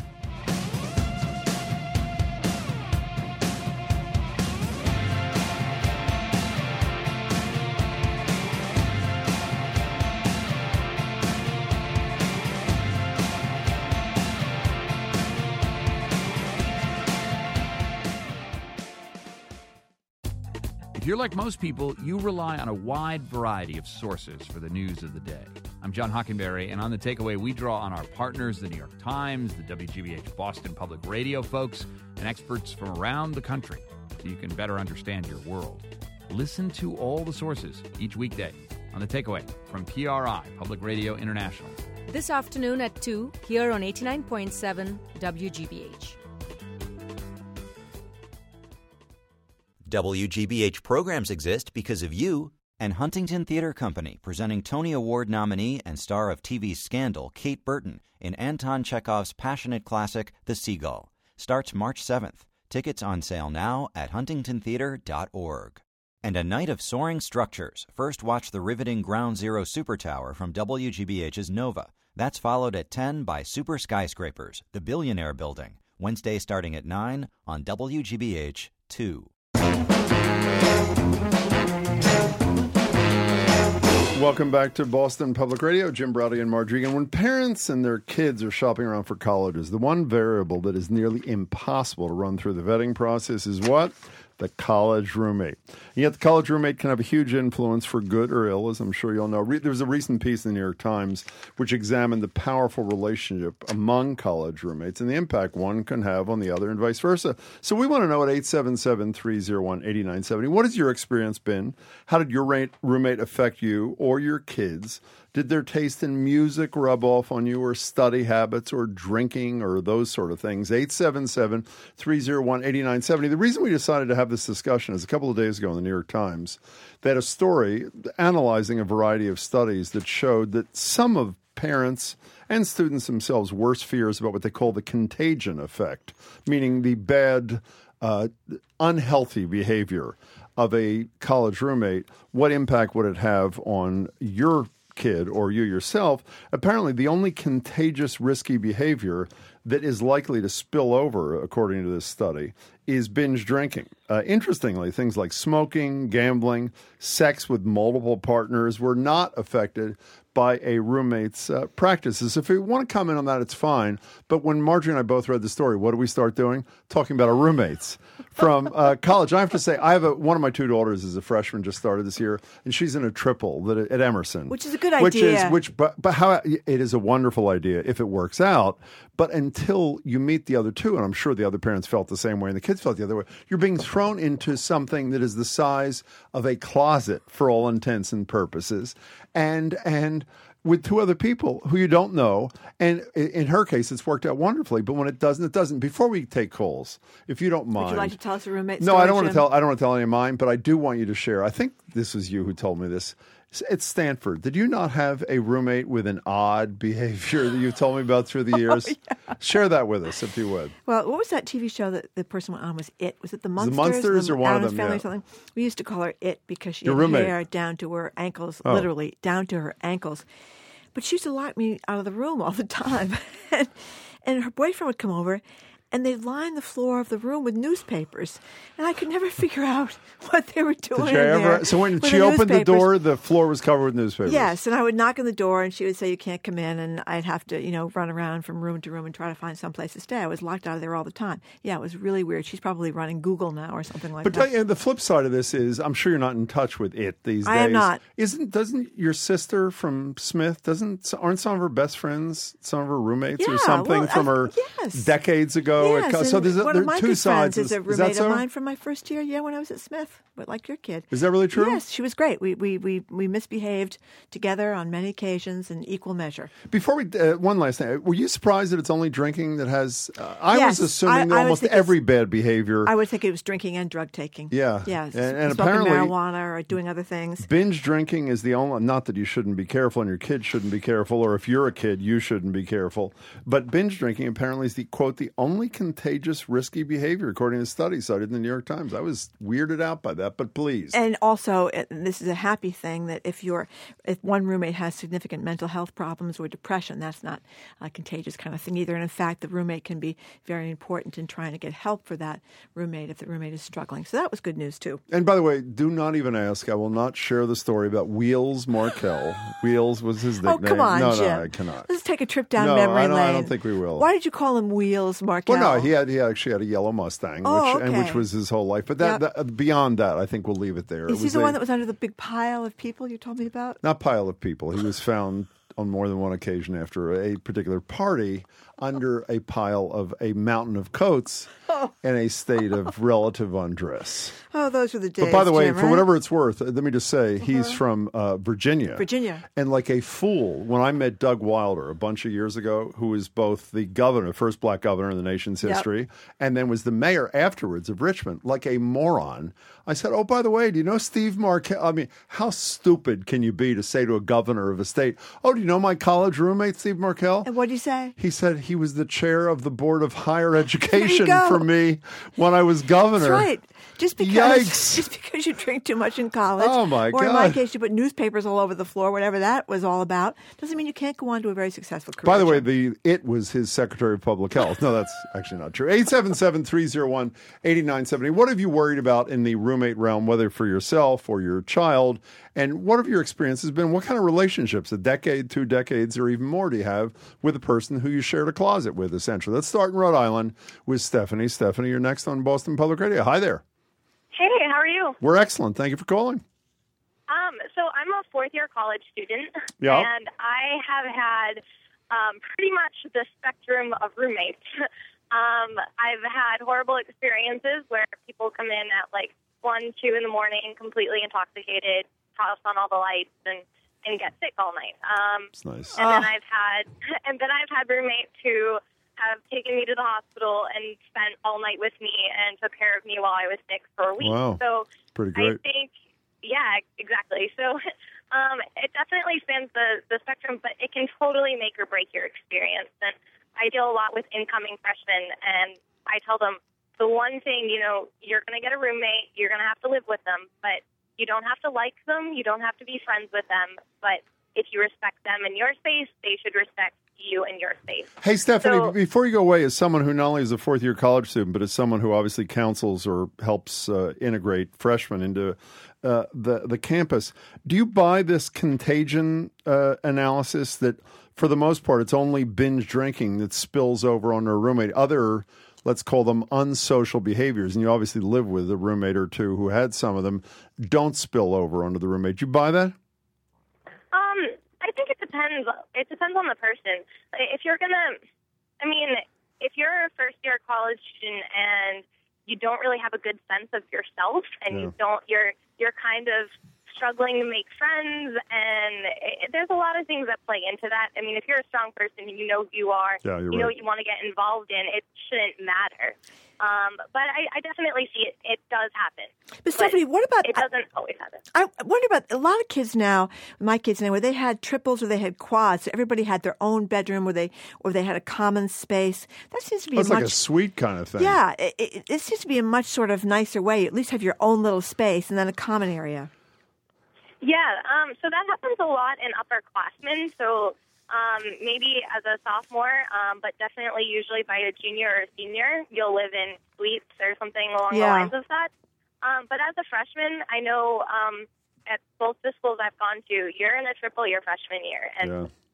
If you're like most people, you rely on a wide variety of sources for the news of the day. I'm John Hockenberry, and on The Takeaway, we draw on our partners, the New York Times, the WGBH Boston Public Radio folks, and experts from around the country, so you can better understand your world. Listen to all the sources each weekday on The Takeaway from PRI, Public Radio International. This afternoon at 2, here on 89.7 WGBH. WGBH programs exist because of you and Huntington Theater Company, presenting Tony Award nominee and star of TV Scandal, Kate Burton, in Anton Chekhov's passionate classic, The Seagull. Starts March 7th. Tickets on sale now at huntingtontheater.org. And A Night of Soaring Structures. First watch the riveting Ground Zero Super Tower from WGBH's Nova. That's followed at 10 by Super Skyscrapers, The Billionaire Building. Wednesday starting at 9 on WGBH 2. Welcome back to Boston Public Radio. Jim Braude and Marge Regan. When parents and their kids are shopping around for colleges, the one variable that is nearly impossible to run through the vetting process is what? The college roommate. And yet the college roommate can have a huge influence for good or ill, as I'm sure you'll know. There was a recent piece in the New York Times which examined the powerful relationship among college roommates and the impact one can have on the other and vice versa. So we want to know at 877-301-8970, what has your experience been? How did your roommate affect you or your kids? Did their taste in music rub off on you, or study habits, or drinking, or those sort of things? 877-301-8970. The reason we decided to have this discussion is a couple of days ago in the New York Times, they had a story analyzing a variety of studies that showed that some of parents and students themselves' worst fears about what they call the contagion effect, meaning the bad, unhealthy behavior of a college roommate. What impact would it have on your kid or you yourself? Apparently, the only contagious, risky behavior that is likely to spill over, according to this study, is binge drinking. Interestingly, things like smoking, gambling, sex with multiple partners were not affected by a roommate's practices. If you want to comment on that, it's fine. But when Marjorie and I both read the story, what do we start doing? Talking about our roommates from college. I have to say, I have one of my two daughters is a freshman, just started this year, and she's in a triple at Emerson. Which is a good idea. But how it is a wonderful idea if it works out. But until you meet the other two, and I'm sure the other parents felt the same way and the kids felt the other way, you're being thrown into something that is the size of a closet for all intents and purposes. And with two other people who you don't know. And in her case, it's worked out wonderfully. But when it doesn't, it doesn't. Before we take calls, if you don't mind. Would you like to tell us a roommate story? No, I don't want to tell. I don't want to tell any of mine, but I do want you to share. I think this was you who told me this. At Stanford, did you not have a roommate with an odd behavior that you've told me about through the years? Yeah. Share that with us, if you would. Well, what was that TV show that the person went on? Was it? Was it The Munsters? The Munsters or one Addams of them, Family yeah. Or something? We used to call her It because she Your had roommate. hair down to her ankles, literally down to her ankles. But she used to lock me out of the room all the time. and her boyfriend would come over, and they'd line the floor of the room with newspapers. And I could never figure out what they were doing there. So when she opened the door, the floor was covered with newspapers? Yes, and I would knock on the door, and she would say, you can't come in, and I'd have to, run around from room to room and try to find some place to stay. I was locked out of there all the time. Yeah, it was really weird. She's probably running Google now or something like that. But the flip side of this is, I'm sure you're not in touch with It these days. I am not. Doesn't your sister from Smith, aren't some of her best friends some of her roommates or something from her decades ago? go. Yes, So there one of my are two good sides. friends is a roommate of mine from my first year. Yeah, when I was at Smith, but like your kid. Is that really true? Yes, she was great. We misbehaved together on many occasions in equal measure. Before we, one last thing. Were you surprised that it's only drinking that has? I was assuming that almost every bad behavior. I would think it was drinking and drug taking. Yeah, yeah, and apparently marijuana or doing other things. Binge drinking is the only. Not that you shouldn't be careful, and your kids shouldn't be careful, or if you're a kid, you shouldn't be careful. But binge drinking apparently is the quote the only contagious, risky behavior, according to studies cited in the New York Times. I was weirded out by that, but please. And also, this is a happy thing that if one roommate has significant mental health problems or depression, that's not a contagious kind of thing either. And in fact, the roommate can be very important in trying to get help for that roommate if the roommate is struggling. So that was good news too. And by the way, do not even ask. I will not share the story about Wheels Markel. Wheels was his nickname. Oh, come on, no, Jim. No, I cannot. Let's take a trip down memory lane. I don't think we will. Why did you call him Wheels Markel? Well, no, he actually had a yellow Mustang, which was his whole life. But beyond that, I think we'll leave it there. Is he the one that was under the big pile of people you told me about? Not pile of people. He was found on more than one occasion after a particular party under a pile of a mountain of coats in a state of relative undress. Oh, those were the days. But by the way, Jim, for right? whatever it's worth, let me just say he's from Virginia. And like a fool, when I met Doug Wilder a bunch of years ago, who was both the governor, first black governor in the nation's history, and then was the mayor afterwards of Richmond, like a moron, I said, oh, by the way, do you know Steve Markel? I mean, how stupid can you be to say to a governor of a state, oh, do you know my college roommate, Steve Markel? And what did he say? He said he was the chair of the Board of Higher Education for me when I was governor. That's right. Just because you drink too much in college, or in my case, you put newspapers all over the floor, whatever that was all about, doesn't mean you can't go on to a very successful career. By the way, it was his Secretary of Public Health. No, that's actually not true. 877-301-8970. What have you worried about in the roommate realm, whether for yourself or your child? And what have your experiences been? What kind of relationships, a decade, 2 decades, or even more, do you have with a person who you shared a closet with, essentially? Let's start in Rhode Island with Stephanie. Stephanie, you're next on Boston Public Radio. Hi there. Hey, how are you? We're excellent. Thank you for calling. So I'm a fourth-year college student, yeah. And I have had pretty much the spectrum of roommates. I've had horrible experiences where people come in at like 1, 2 in the morning, completely intoxicated, toss on all the lights, and get sick all night. That's nice. And then I've had roommates who have taken me to the hospital and spent all night with me and took care of me while I was sick for a week. Wow. So pretty great. I think, yeah, exactly. So it definitely spans the spectrum, but it can totally make or break your experience. And I deal a lot with incoming freshmen, and I tell them the one thing, you're going to get a roommate, you're going to have to live with them, but you don't have to like them, you don't have to be friends with them, but if you respect them in your space, they should respect you in your space. Hey, Stephanie, before you go away, as someone who not only is a fourth-year college student, but as someone who obviously counsels or helps integrate freshmen into the campus, do you buy this contagion analysis that, for the most part, it's only binge drinking that spills over on a roommate? Other, let's call them unsocial behaviors, and you obviously live with a roommate or two who had some of them, don't spill over onto the roommate. Do you buy that? I think it depends. It depends on the person. If you're if you're a first-year college student and you don't really have a good sense of yourself, and you're kind of struggling to make friends, and there's a lot of things that play into that. I mean, if you're a strong person and you know who you are, you know what you want to get involved in, it shouldn't matter. But I definitely see it does happen. But Stephanie, what about... It doesn't always happen. I wonder about a lot of kids now, my kids anyway, they had triples or they had quads. So everybody had their own bedroom or they had a common space. That seems to be like a suite kind of thing. Yeah, it seems to be a much sort of nicer way. You at least have your own little space and then a common area. Yeah, so that happens a lot in upperclassmen. So maybe as a sophomore, but definitely usually by a junior or a senior, you'll live in suites or something along the lines of that. But as a freshman, I know at both the schools I've gone to, you're in a triple your freshman year. And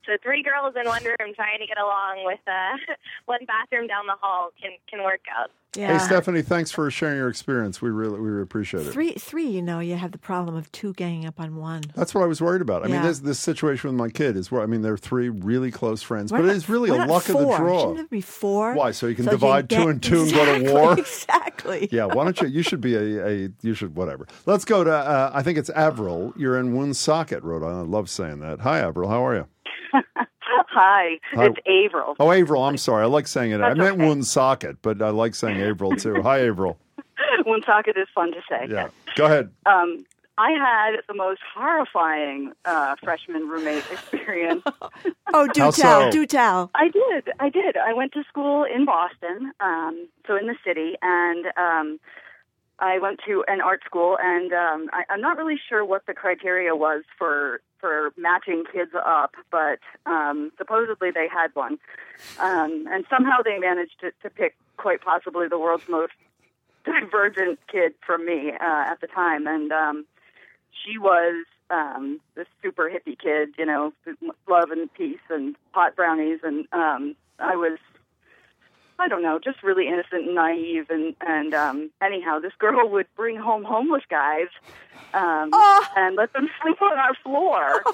So 3 girls in one room trying to get along with one bathroom down the hall can work out. Yeah. Hey, Stephanie, thanks for sharing your experience. We really appreciate it. Three, you have the problem of 2 ganging up on 1. That's what I was worried about. I mean, this situation with my kid is where, they're 3 really close friends, but it is really a luck 4? of the draw. Shouldn't it be 4? Why? So you can divide 2 and 2 and go to war? Exactly. Yeah, why don't you should be whatever. Let's go to, I think it's Avril. You're in Woonsocket, Rhode Island. I love saying that. Hi, Avril. How are you? Hi, it's Avril. Oh, Avril, I'm sorry. I like saying it. That's I meant okay. Woonsocket, but I like saying Avril too. Hi, Avril. Woonsocket is fun to say. Yeah. Go ahead. I had the most horrifying freshman roommate experience. Oh, do tell. I did. I went to school in Boston, so in the city, and I went to an art school, and I'm not really sure what the criteria was for matching kids up, but supposedly they had one. And somehow they managed to pick quite possibly the world's most divergent kid from me at the time. And she was this super hippie kid, love and peace and pot brownies. And I was, I don't know, just really innocent and naive. And anyhow, this girl would bring home homeless guys and let them sleep on our floor.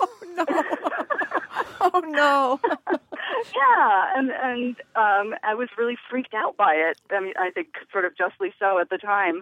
Oh, no. Yeah, and I was really freaked out by it. I mean, I think sort of justly so at the time,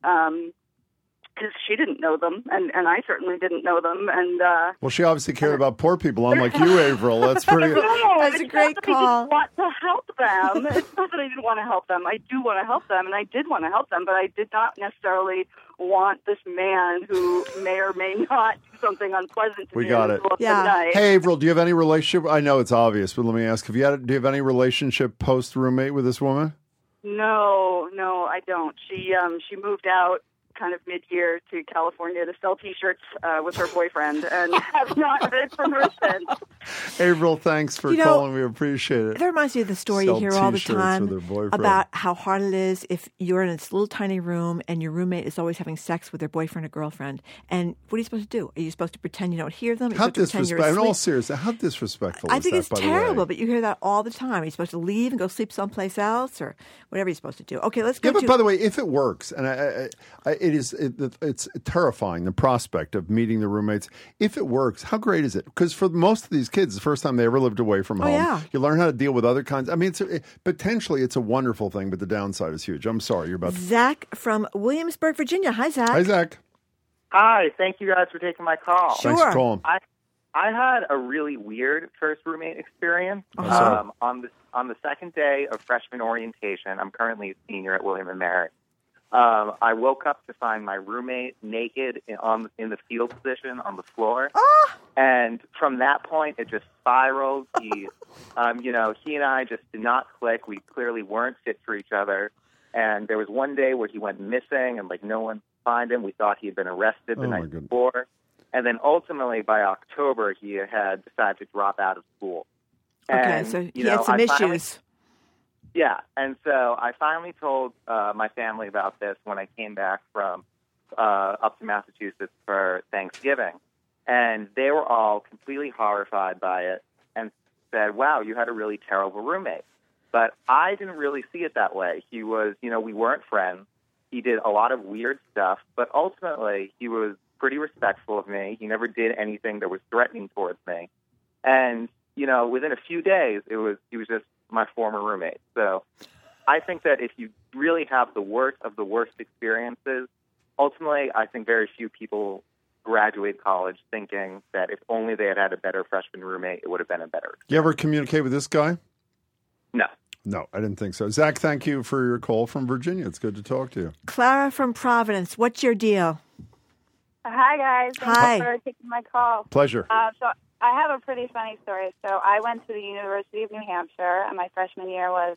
because she didn't know them, and I certainly didn't know them. And well, she obviously cared about poor people, unlike you, Avril. That's pretty. That's a great call. I didn't want to help them. It's not that I didn't want to help them. I do want to help them, and I did want to help them, but I did not necessarily want this man who may or may not do something unpleasant to me. We got it. Yeah. Hey, Avril, do you have any relationship? I know it's obvious, but let me ask: do you have any relationship post roommate with this woman? No, I don't. She moved out kind of mid-year to California to sell T-shirts with her boyfriend, and have not heard from her since. Avril, thanks for calling. We appreciate it. That reminds me of the story you hear all the time about how hard it is if you're in this little tiny room and your roommate is always having sex with their boyfriend or girlfriend. And what are you supposed to do? Are you supposed to pretend you don't hear them? How disrespectful! In all seriousness, how disrespectful I think is that, it's terrible, but you hear that all the time. Are you supposed to leave and go sleep someplace else, or whatever you're supposed to do? Okay, let's go. Yeah, but by the way, if it works, and it's terrifying, the prospect of meeting the roommates. If it works, how great is it? Because for most of these kids, the first time they ever lived away from home, yeah. You learn how to deal with other kinds. I mean, potentially it's a wonderful thing, but the downside is huge. I'm sorry, you're about to... Zach from Williamsburg, Virginia. Hi, Zach. Hi, Zach. Hi, thank you guys for taking my call. Sure. Thanks for calling. I had a really weird first roommate experience on the second day of freshman orientation. I'm currently a senior at William & Mary. I woke up to find my roommate naked in the field position on the floor, and from that point it just spiraled. He and I just did not click. We clearly weren't fit for each other, and there was one day where he went missing, and no one could find him. We thought he had been arrested the night before, and then ultimately by October he had decided to drop out of school. Okay, and, so he had some issues. Yeah, and so I finally told my family about this when I came back from up to Massachusetts for Thanksgiving, and they were all completely horrified by it and said, wow, you had a really terrible roommate. But I didn't really see it that way. He was, we weren't friends. He did a lot of weird stuff, but ultimately he was pretty respectful of me. He never did anything that was threatening towards me. And, within a few days, he was just my former roommate. So I think that if you really have the worst of the worst experiences, ultimately I think very few people graduate college thinking that if only they had a better freshman roommate, it would have been a better experience. You ever communicate with this guy? No. No, I didn't think so. Zach, thank you for your call from Virginia. It's good to talk to you. Clara from Providence, what's your deal? Hi, guys. Thanks for taking my call. Pleasure. So I have a pretty funny story. So I went to the University of New Hampshire, and my freshman year was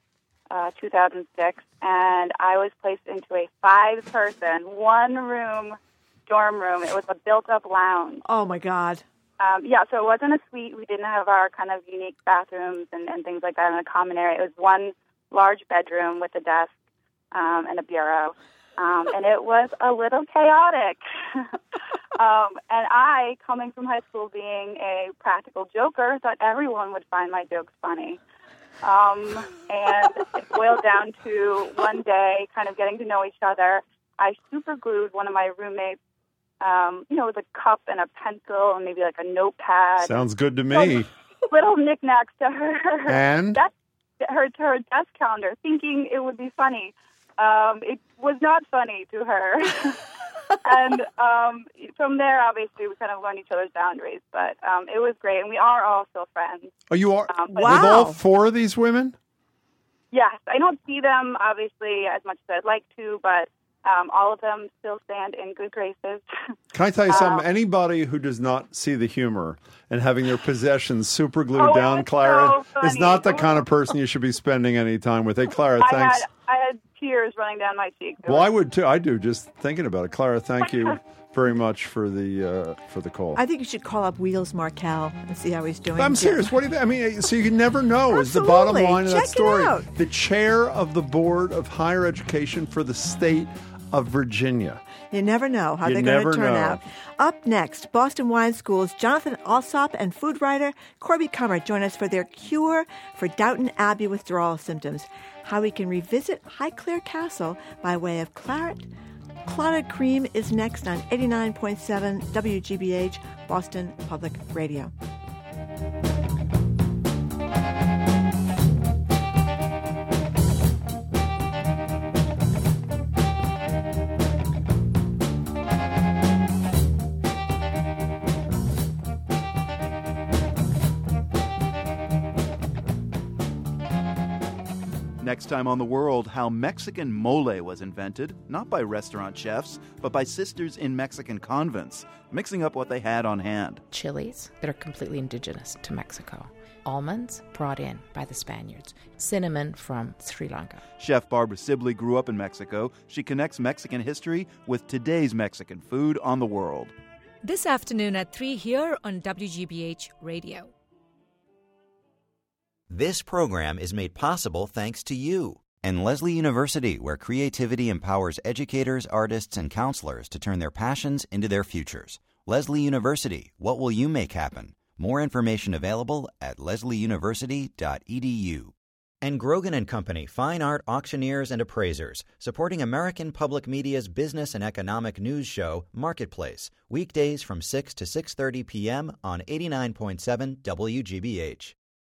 2006, and I was placed into a 5-person, one-room dorm room. It was a built-up lounge. Oh, my God. So it wasn't a suite. We didn't have our kind of unique bathrooms and things like that in a common area. It was one large bedroom with a desk and a bureau. and it was a little chaotic. And I, coming from high school being a practical joker, thought everyone would find my jokes funny. And it boiled down to one day kind of getting to know each other. I super glued one of my roommates, with a cup and a pencil and maybe like a notepad. Sounds good to me. Little knickknacks to her. And? To her desk calendar, thinking it would be funny. It was not funny to her. And from there, obviously, we kind of learned each other's boundaries. But it was great, and we are all still friends. Oh, you are? Wow. With all four of these women? Yes. I don't see them, obviously, as much as I'd like to, but all of them still stand in good graces. Can I tell you something? Anybody who does not see the humor and having their possessions super glued down, Clara, so is not the kind of person you should be spending any time with. Hey, Clara, thanks. I had tears running down my cheeks. Well, I would too. I do, just thinking about it. Clara, thank you very much for the call. I think you should call up Wheels Markel and see how he's doing. I'm serious. What do you think? I mean, so you never know is the bottom line of that story. Check it out. The chair of the Board of Higher Education for the state of Virginia. You never know how they're going to turn out. Up next, Boston Wine School's Jonathan Alsop and food writer Corby Kummer join us for their cure for Downton Abbey withdrawal symptoms. How we can revisit Highclere Castle by way of claret. Clotted Cream is next on 89.7 WGBH, Boston Public Radio. Next time on The World, how Mexican mole was invented, not by restaurant chefs, but by sisters in Mexican convents, mixing up what they had on hand. Chilies that are completely indigenous to Mexico. Almonds brought in by the Spaniards. Cinnamon from Sri Lanka. Chef Barbara Sibley grew up in Mexico. She connects Mexican history with today's Mexican food on The World. This afternoon at 3 here on WGBH Radio. This program is made possible thanks to you and Leslie University, where creativity empowers educators, artists, and counselors to turn their passions into their futures. Leslie University, what will you make happen? More information available at leslieuniversity.edu. And Grogan & Company, fine art auctioneers and appraisers, supporting American Public Media's business and economic news show, Marketplace, weekdays from 6 to 6:30 p.m. on 89.7 WGBH.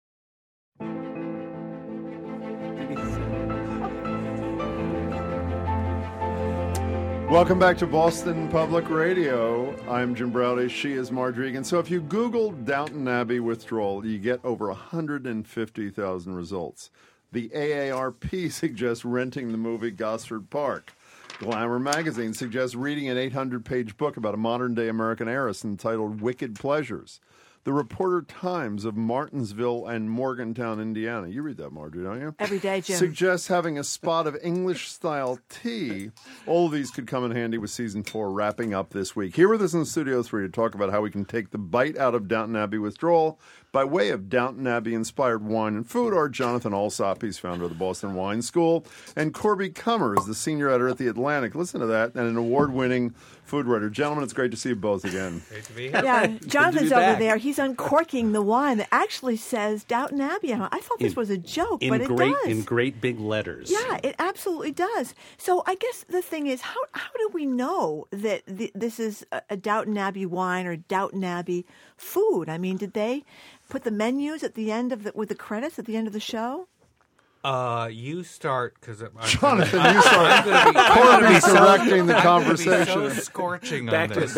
Welcome back to Boston Public Radio. I'm Jim Browdy. She is Margery Egan. So if you Google Downton Abbey withdrawal, you get over 150,000 results. The AARP suggests renting the movie Gosford Park. Glamour magazine suggests reading an 800-page book about a modern-day American heiress entitled Wicked Pleasures. The Reporter Times of Martinsville and Morgantown, Indiana. You read that, Marjorie, don't you? Every day, Jim. Suggests having a spot of English-style tea. All of these could come in handy with Season 4 wrapping up this week. Here with us in Studio 3 to talk about how we can take the bite out of Downton Abbey withdrawal by way of Downton Abbey-inspired wine and food are Jonathan Alsop, he's founder of the Boston Wine School, and Corby Kummer is the senior editor at The Atlantic. Listen to that, and an award-winning food writer. Gentlemen, it's great to see you both again. Great to be here. Yeah, Jonathan's over there. He's uncorking the wine that actually says Downton Abbey. I thought this was a joke, but it does. In great big letters. Yeah, it absolutely does. So I guess the thing is, how do we know that this is a Downton Abbey wine or Downton Abbey food? I mean, did they put the menus at the end of with the credits at the end of the show? You start because Jonathan, you start. Corby's directing the conversation. So scorching on this.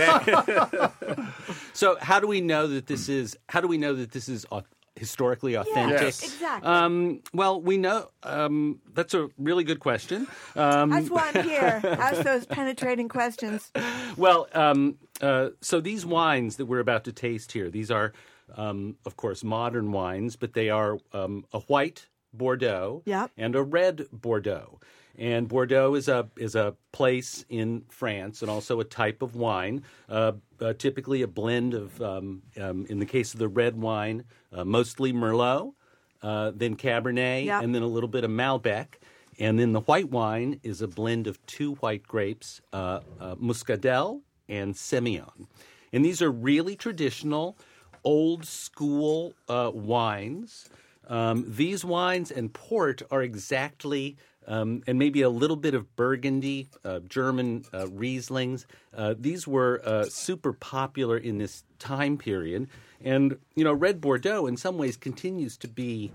So how do we know that this is? How do we know that this is historically authentic? Yes, exactly. Well, we know that's a really good question. That's why I'm here. Ask those penetrating questions. Well, so these wines that we're about to taste here, these are, of course, modern wines, but they are a white Bordeaux and a red Bordeaux. And Bordeaux is a place in France and also a type of wine, typically a blend of, in the case of the red wine, mostly Merlot, then Cabernet, and then a little bit of Malbec. And then the white wine is a blend of 2 white grapes, Muscadel and Semillon. And these are really traditional, old-school wines. These wines and port are exactly, and maybe a little bit of Burgundy, German Rieslings. These were super popular in this time period. And, Red Bordeaux in some ways continues to be,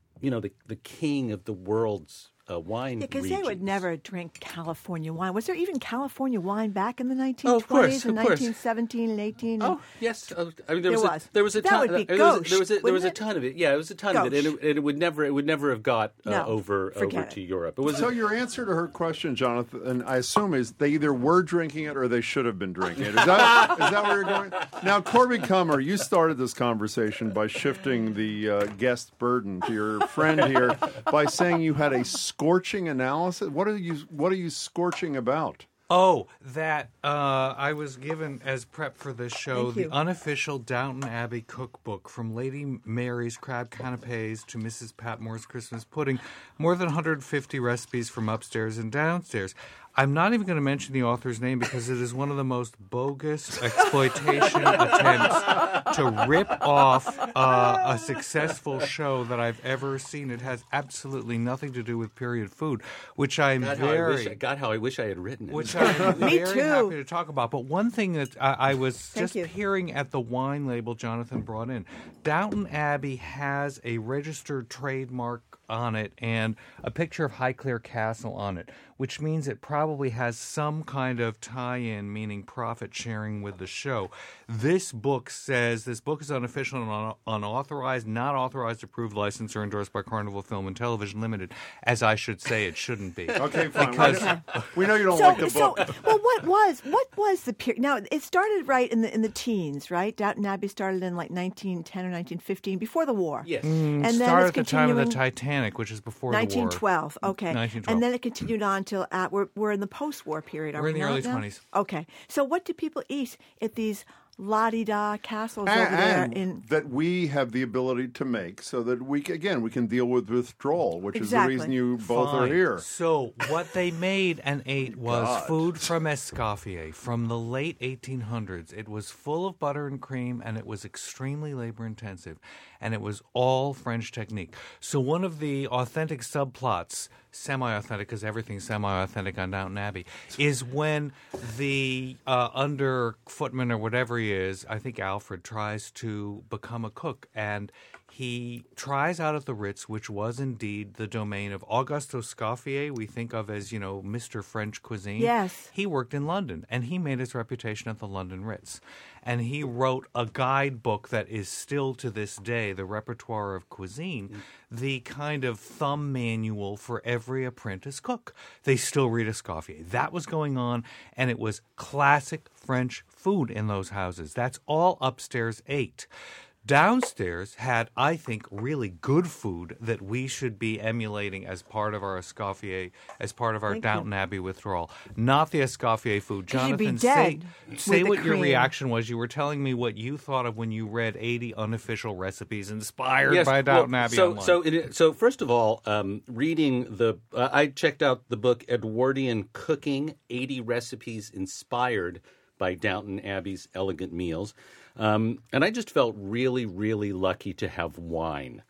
the king of the world's wine because they would never drink California wine. Was there even California wine back in the 1920s of course. and 1917 and 18? Oh, yes. I mean, there was a that ton. Would be there was a ton of it. Yeah, it was a ton of it, and it would never have got over to Europe. So your answer to her question, Jonathan, I assume, is they either were drinking it or they should have been drinking it. Is that where you're going? Now, Corby Kummer, you started this conversation by shifting the guest burden to your friend here by saying you had a scorching analysis. What are you scorching about? Oh, that I was given as prep for this show the unofficial Downton Abbey cookbook from Lady Mary's crab canapes to Mrs. Patmore's Christmas pudding. More than 150 recipes from upstairs and downstairs. I'm not even going to mention the author's name because it is one of the most bogus exploitation attempts to rip off a successful show that I've ever seen. It has absolutely nothing to do with period food, which I'm how I wish I had written it. Which I'm very happy to talk about. But one thing that I was just peering at the wine label Jonathan brought in, Downton Abbey has a registered trademark on it and a picture of Highclere Castle on it, which means it probably has some kind of tie-in, meaning profit sharing with the show. This book is unofficial and unauthorized, not authorized, approved, licensed, or endorsed by Carnival Film and Television Limited, as I should say it shouldn't be. Okay, fine. Because we know you don't like the book. Well, what was the period? Now, it started right in the teens, right? Downton Abbey started in like 1910 or 1915, before the war. Yes. And then started it's at the time of the Titanic, which is before 1912. the war. Okay. 1912. And then it continued on till we're in the post-war period. We're in the early 20s. Okay. So what do people eat at these la-di-da castles over there? That we have the ability to make so that we can deal with withdrawal, which is the reason you both are here. So what they made and ate was food from Escoffier from the late 1800s. It was full of butter and cream, and it was extremely labor-intensive, and it was all French technique. So one of the authentic subplots, semi-authentic because everything's semi-authentic on Downton Abbey, is when the under footman or whatever he is, I think Alfred, tries to become a cook, and he tries out at the Ritz, which was indeed the domain of Auguste Escoffier, we think of as, Mr. French cuisine. Yes. He worked in London, and he made his reputation at the London Ritz. And he wrote a guidebook that is still to this day the repertoire of cuisine, the kind of thumb manual for every apprentice cook. They still read Escoffier. That was going on, and it was classic French food in those houses. That's all upstairs ate. Downstairs had, I think, really good food that we should be emulating as part of our Escoffier, as part of our Downton Abbey withdrawal. Not the Escoffier food. Jonathan, say what your reaction was. You were telling me what you thought of when you read 80 unofficial recipes inspired by Downton Abbey online. So first of all, reading I checked out the book Edwardian Cooking, 80 Recipes Inspired by Downton Abbey's Elegant Meals. And I just felt really, really lucky to have wine.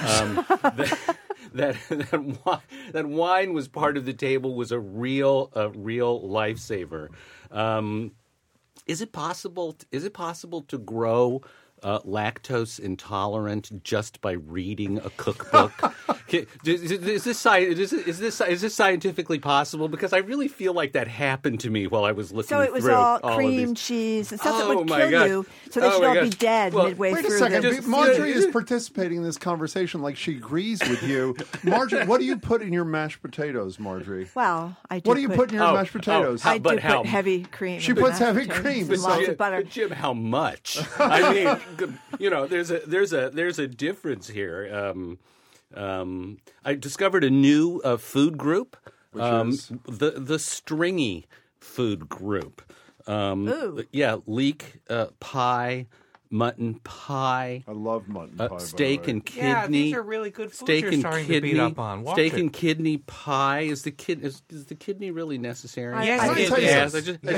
That wine was part of the table was a real lifesaver. Is it possible to grow lactose intolerant just by reading a cookbook? Is this scientifically possible? Because I really feel like that happened to me while I was looking through. So it was all cream cheese and stuff that would kill you, so they should all be dead midway through. Wait a second. Marjorie is participating in this conversation like she agrees with you. Marjorie, what do you put in your mashed potatoes, Marjorie? Well, I do. What do you put in your mashed potatoes? I do put heavy cream. She puts heavy cream. Lots of butter. But Jim, how much? I mean, there's a difference here. I discovered a new food group, which is the stringy food group. Ooh. Yeah, leek pie, mutton pie. I love mutton pie. Steak and kidney. Yeah, these are really good foods steak you're and starting kidney, to beat up on. Watch steak it. and kidney pie. Is the kidney really necessary? Yes, it is. I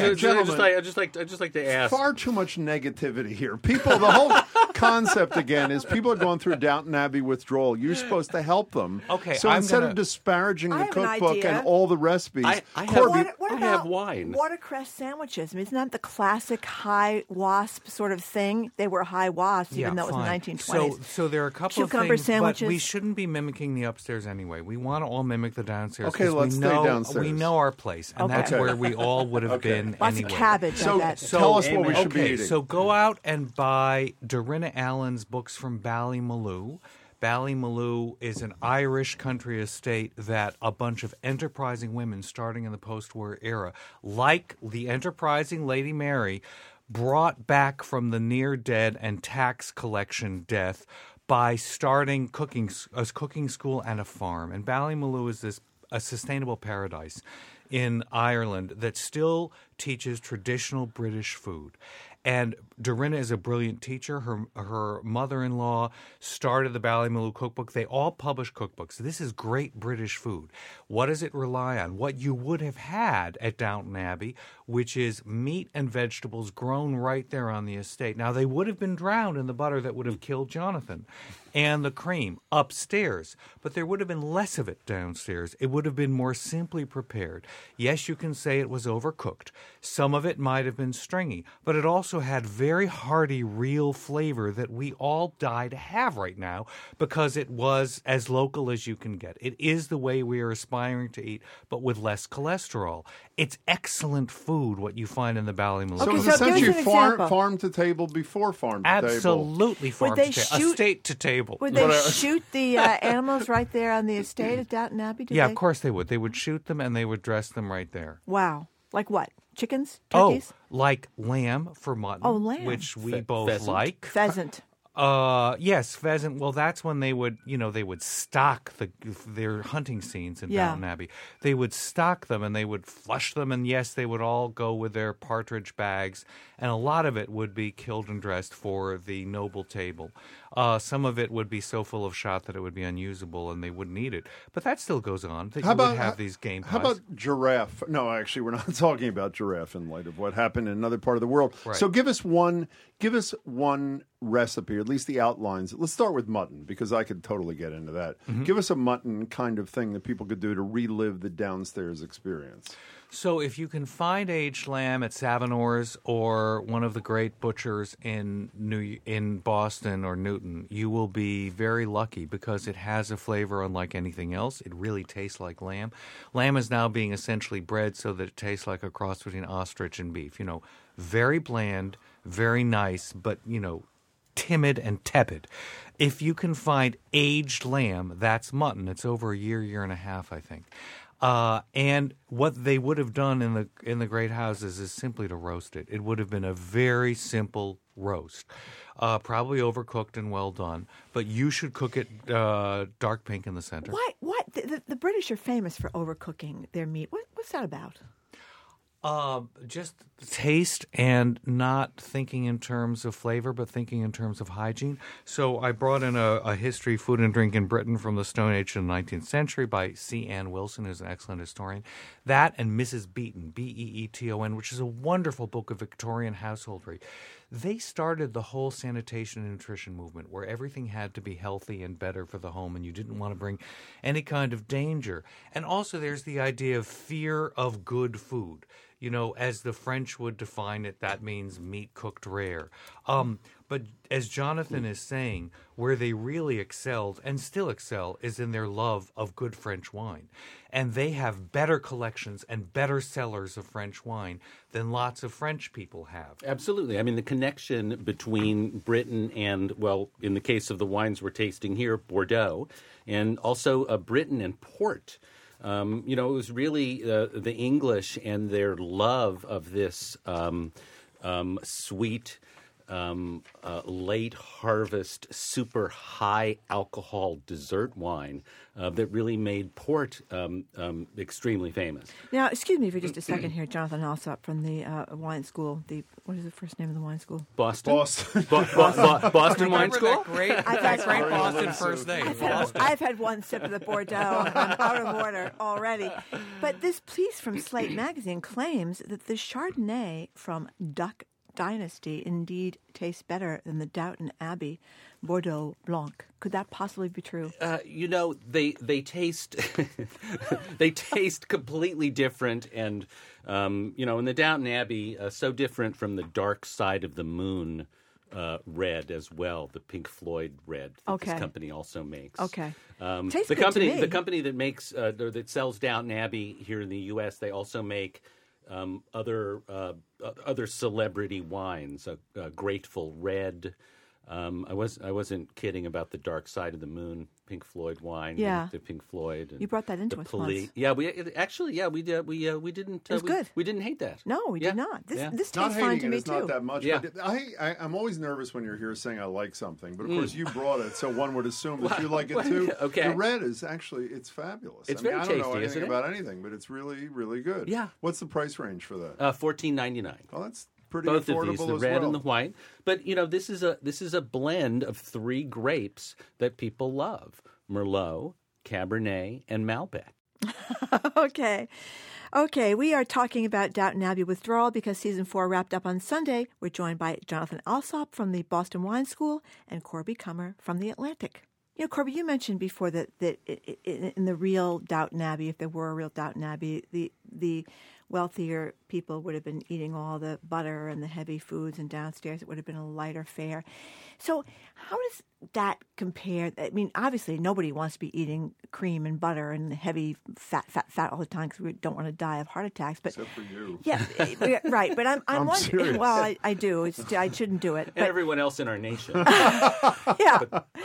just like to ask. Far too much negativity here. People, the whole concept again is people are going through Downton Abbey withdrawal. You're supposed to help them. Okay, so I'm instead gonna- of disparaging I the have an cookbook idea. and all the recipes, I have- Corby, What I about have wine. watercress sandwiches? I mean, isn't that the classic high wasp sort of thing? They were high wasps, even though it was fine. in the 1920s. So there are a couple Cucumber of things, sandwiches. but we shouldn't be mimicking the upstairs anyway. We want to all mimic the downstairs. Okay, 'cause let's we stay know, downstairs. We know our place, and that's Okay. where we all would have been Lots anyway. of cabbage, I bet. tell us what we should be eating. So go out and buy Dorinna Allen's books from Ballymaloe. Ballymaloe is an Irish country estate that a bunch of enterprising women starting in the post-war era, like the enterprising Lady Mary, brought back from the near-dead and tax collection death by starting a cooking school and a farm. And Ballymaloe is a sustainable paradise in Ireland that still teaches traditional British food. And Dorinna is a brilliant teacher. Her mother-in-law started the Ballymaloe cookbook. They all publish cookbooks. This is great British food. What does it rely on? What you would have had at Downton Abbey, which is meat and vegetables grown right there on the estate. Now, they would have been drowned in the butter that would have killed Jonathan, and the cream upstairs. But there would have been less of it downstairs. It would have been more simply prepared. Yes, you can say it was overcooked. Some of it might have been stringy, but it also had very hearty, real flavor that we all die to have right now because it was as local as you can get. It is the way we are aspiring to eat, but with less cholesterol. It's excellent food, what you find in the Ballymaloe. So Okay, it's so give us essentially an example. farm to table before farm to table. Absolutely farm Would they to table. shoot- Estate to table. Would they shoot the animals right there on the estate at Downton Abbey? Yeah, of course they would. They would shoot them and they would dress them right there. Wow. Like what? Chickens? Turkeys? Oh, like lamb for mutton. Oh, lamb. Which we both pheasant. like. Pheasant. Yes, pheasant. Well, that's when they would stock their hunting scenes in Yeah. Downton Abbey. They would stock them and they would flush them, and yes, they would all go with their partridge bags, and a lot of it would be killed and dressed for the noble table. Some of it would be so full of shot that it would be unusable and they wouldn't eat it. But that still goes on. That you would have these game pies. How about giraffe? No, actually, we're not talking about giraffe in light of what happened in another part of the world. Right. So give us one recipe, or at least the outlines. Let's start with mutton, because I could totally get into that. Mm-hmm. Give us a mutton kind of thing that people could do to relive the downstairs experience. So if you can find aged lamb at Savinor's or one of the great butchers in Boston or Newton, you will be very lucky because it has a flavor unlike anything else. It really tastes like lamb. Lamb is now being essentially bred so that it tastes like a cross between ostrich and beef. Very bland, very nice, but, timid and tepid. If you can find aged lamb, that's mutton. It's over a year and a half, I think. And what they would have done in the great houses is simply to roast it. It would have been a very simple roast, probably overcooked and well done. But you should cook it dark pink in the center. Why? The British are famous for overcooking their meat. What's that about? Just taste and not thinking in terms of flavor, but thinking in terms of hygiene. So I brought in a history, food and drink in Britain from the Stone Age to the 19th century by C. Ann Wilson, who's an excellent historian. That and Mrs. Beeton, Beeton, which is a wonderful book of Victorian householdry. They started the whole sanitation and nutrition movement where everything had to be healthy and better for the home, and you didn't want to bring any kind of danger. And also there's the idea of fear of good food. As the French would define it, that means meat cooked rare. But as Jonathan is saying, where they really excelled and still excel is in their love of good French wine. And they have better collections and better sellers of French wine than lots of French people have. Absolutely. I mean, the connection between Britain and, well, in the case of the wines we're tasting here, Bordeaux, and also Britain and port. It was really the English and their love of this sweet, late harvest, super high alcohol dessert wine that really made port extremely famous. Now, excuse me for just a second here, Jonathan Alsop from the wine school. What is the first name of the wine school? Boston Wine School. Great Boston first name. I've had one sip of the Bordeaux. I'm out of order already. But this piece from Slate magazine claims that the Chardonnay from Duck Dynasty indeed tastes better than the Downton Abbey Bordeaux Blanc. Could that possibly be true? They taste they taste completely different, and in the Downton Abbey, so different from the Dark Side of the Moon red as well, the Pink Floyd red that this company also makes. Okay, tastes good to me. The company that makes that sells Downton Abbey here in the U.S. They also make other celebrity wines, Grateful Red. I wasn't kidding about the Dark Side of the Moon Pink Floyd wine. Yeah, the Pink Floyd. And you brought that into us once. Yeah, we didn't. We didn't. It was good. We didn't hate that. No, we did not. This tastes fine to me too. Not that much. Yeah. But I'm always nervous when you're here saying I like something, but of course you brought it, so one would assume that you like it too. Okay. The red is actually fabulous. It's very tasty. I don't know anything isn't about anything, but it's really, really good. Yeah. What's the price range for that? $14.99. Oh, that's pretty Both affordable of these, the as red well. and the white. But this is a blend of three grapes that people love: Merlot, Cabernet, and Malbec. Okay, we are talking about Downton Abbey Withdrawal because Season 4 wrapped up on Sunday. We're joined by Jonathan Alsop from the Boston Wine School and Corby Kummer from The Atlantic. Corby, you mentioned before that in the real Downton Abbey, if there were a real Downton Abbey, the wealthier people would have been eating all the butter and the heavy foods, and downstairs it would have been a lighter fare. So how does that compare? I mean, obviously nobody wants to be eating cream and butter and heavy fat all the time because we don't want to die of heart attacks. But except for you. Yeah, right. But I'm wondering. Serious. Well, I do. I shouldn't do it. And everyone else in our nation. Yeah.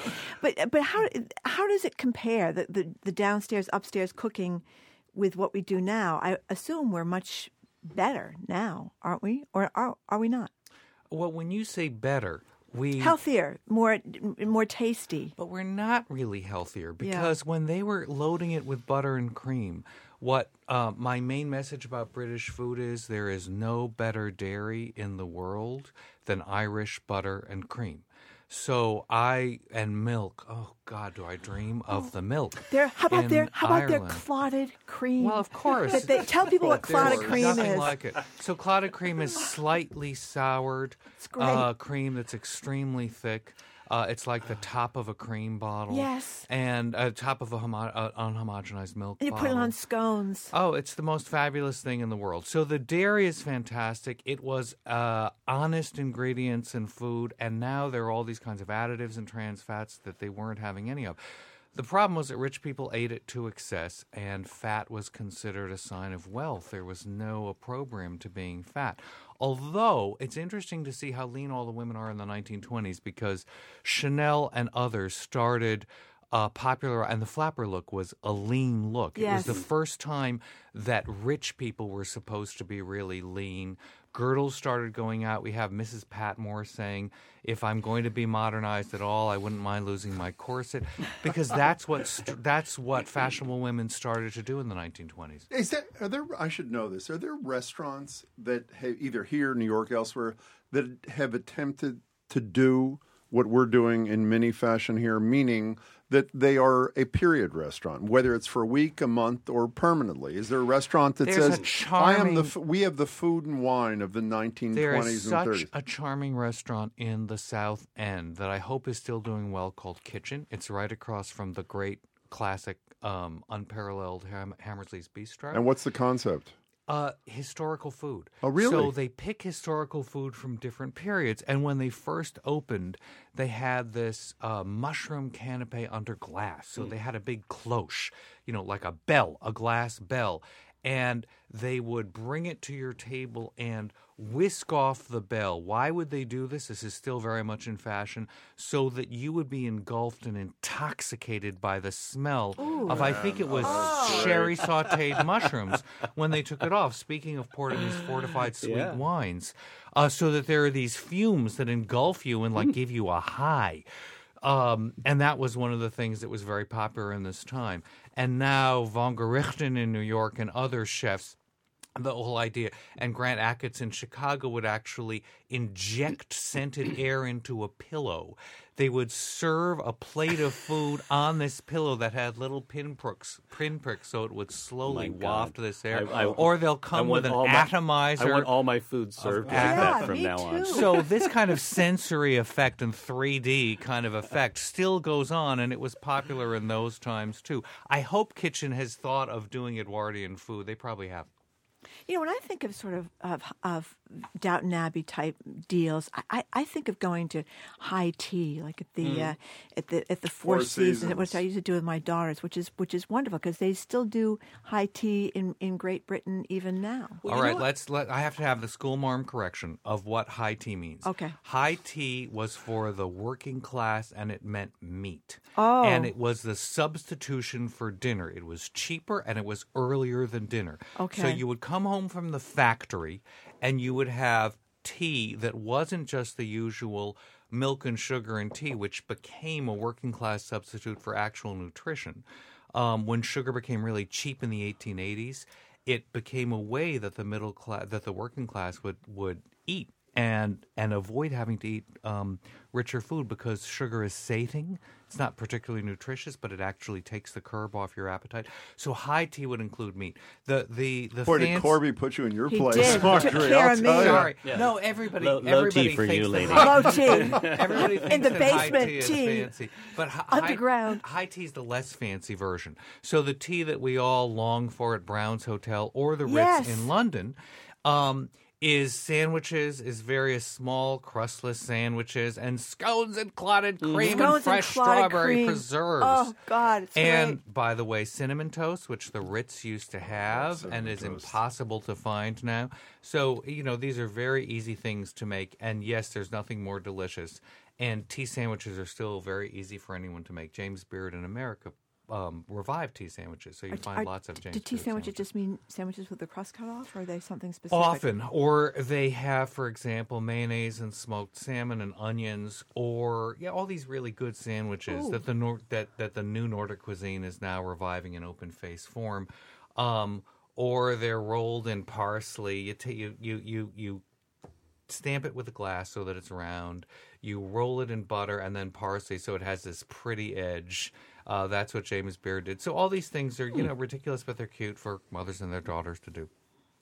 But how does it compare, the downstairs, upstairs cooking with what we do now? I assume we're much better now, aren't we? Or are we not? Well, when you say better, healthier, more tasty. But we're not really healthier because when they were loading it with butter and cream, what my main message about British food is, there is no better dairy in the world than Irish butter and cream. So and milk. Oh God, do I dream of the milk? How about their Ireland. Clotted cream? Well, of course. Tell people what clotted cream nothing is. Like it. So clotted cream is slightly soured cream that's extremely thick. It's like the top of a cream bottle. Yes. And top of a unhomogenized milk and you bottle. put it on scones. Oh, it's the most fabulous thing in the world. So the dairy is fantastic. It was honest ingredients in food, and now there are all these kinds of additives and trans fats that they weren't having any of. The problem was that rich people ate it to excess, and fat was considered a sign of wealth. There was no opprobrium to being fat. Although it's interesting to see how lean all the women are in the 1920s, because Chanel and others started popular, and the flapper look was a lean look. Yes. It was the first time that rich people were supposed to be really lean. Girdles started going out. We have Mrs. Patmore saying, if I'm going to be modernized at all, I wouldn't mind losing my corset, because that's what fashionable women started to do in the 1920s. I should know this. Are there restaurants that have, either here, New York, elsewhere, that have attempted to do what we're doing in mini fashion here, meaning that they are a period restaurant, whether it's for a week, a month, or permanently? Is there a restaurant that says, we have the food and wine of the 1920s and 30s? There is such a charming restaurant in the South End that I hope is still doing well called Kitchen. It's right across from the great classic unparalleled Hammersley's Bistro. And what's the concept? Historical food. Oh, really? So they pick historical food from different periods. And when they first opened, they had this mushroom canapé under glass. So they had a big cloche, like a glass bell. And they would bring it to your table, and whisk off the bell. Why would they do this? This is still very much in fashion, so that you would be engulfed and intoxicated by the smell of, I think it was sherry sautéed mushrooms when they took it off. Speaking of Portuguese fortified sweet wines, so that there are these fumes that engulf you and like give you a high. And that was one of the things that was very popular in this time. And now Von Gerichten in New York and other chefs, the whole idea, and Grant Achatz in Chicago would actually inject scented air into a pillow. They would serve a plate of food on this pillow that had little pinpricks, so it would slowly waft this air. Or they'll come with an atomizer. I want all my food served like that from now on. So this kind of sensory effect and 3D kind of effect still goes on, and it was popular in those times too. I hope Kitchen has thought of doing Edwardian food. They probably have. You know, when I think of sort of Downton Abbey type deals, I think of going to high tea, like at the Four Seasons, which I used to do with my daughters, which is wonderful because they still do high tea in Great Britain even now. Well, all right, I have to have the schoolmarm correction of what high tea means. Okay, high tea was for the working class, and it meant meat. Oh, and it was the substitution for dinner. It was cheaper and it was earlier than dinner. Okay, so you would come home from the factory and you would have tea that wasn't just the usual milk and sugar and tea, which became a working class substitute for actual nutrition. When sugar became really cheap in the 1880s, it became a way that the middle class, that the working class would eat and avoid having to eat richer food because sugar is sating. It's not particularly nutritious, but it actually takes the curb off your appetite. So high tea would include meat. The Boy, did Corby put you in your place? Did. Marjorie, I'll tell you. Sorry. Yeah. No, everybody tea for thinks you, lady. Low tea. Everybody thinks in the that basement high tea. Is fancy. But underground. High tea is the less fancy version. So the tea that we all long for at Brown's Hotel or the Ritz in London is sandwiches, is various small crustless sandwiches, and scones and clotted cream and fresh strawberry preserves. Oh, God, it's and great. by the way, cinnamon toast, which the Ritz used to have and is impossible to find now. So, you know, these are very easy things to make. And yes, there's nothing more delicious. And tea sandwiches are still very easy for anyone to make. James Beard in America revived tea sandwiches, so you find lots of James. Do tea sandwiches just mean sandwiches with the crust cut off, or are they something specific? Often, or they have, for example, mayonnaise and smoked salmon and onions, or all these really good sandwiches that the new Nordic cuisine is now reviving in open face form, or they're rolled in parsley. You stamp it with a glass so that it's round. You roll it in butter and then parsley so it has this pretty edge. That's what James Beard did. So all these things are, ridiculous, but they're cute for mothers and their daughters to do.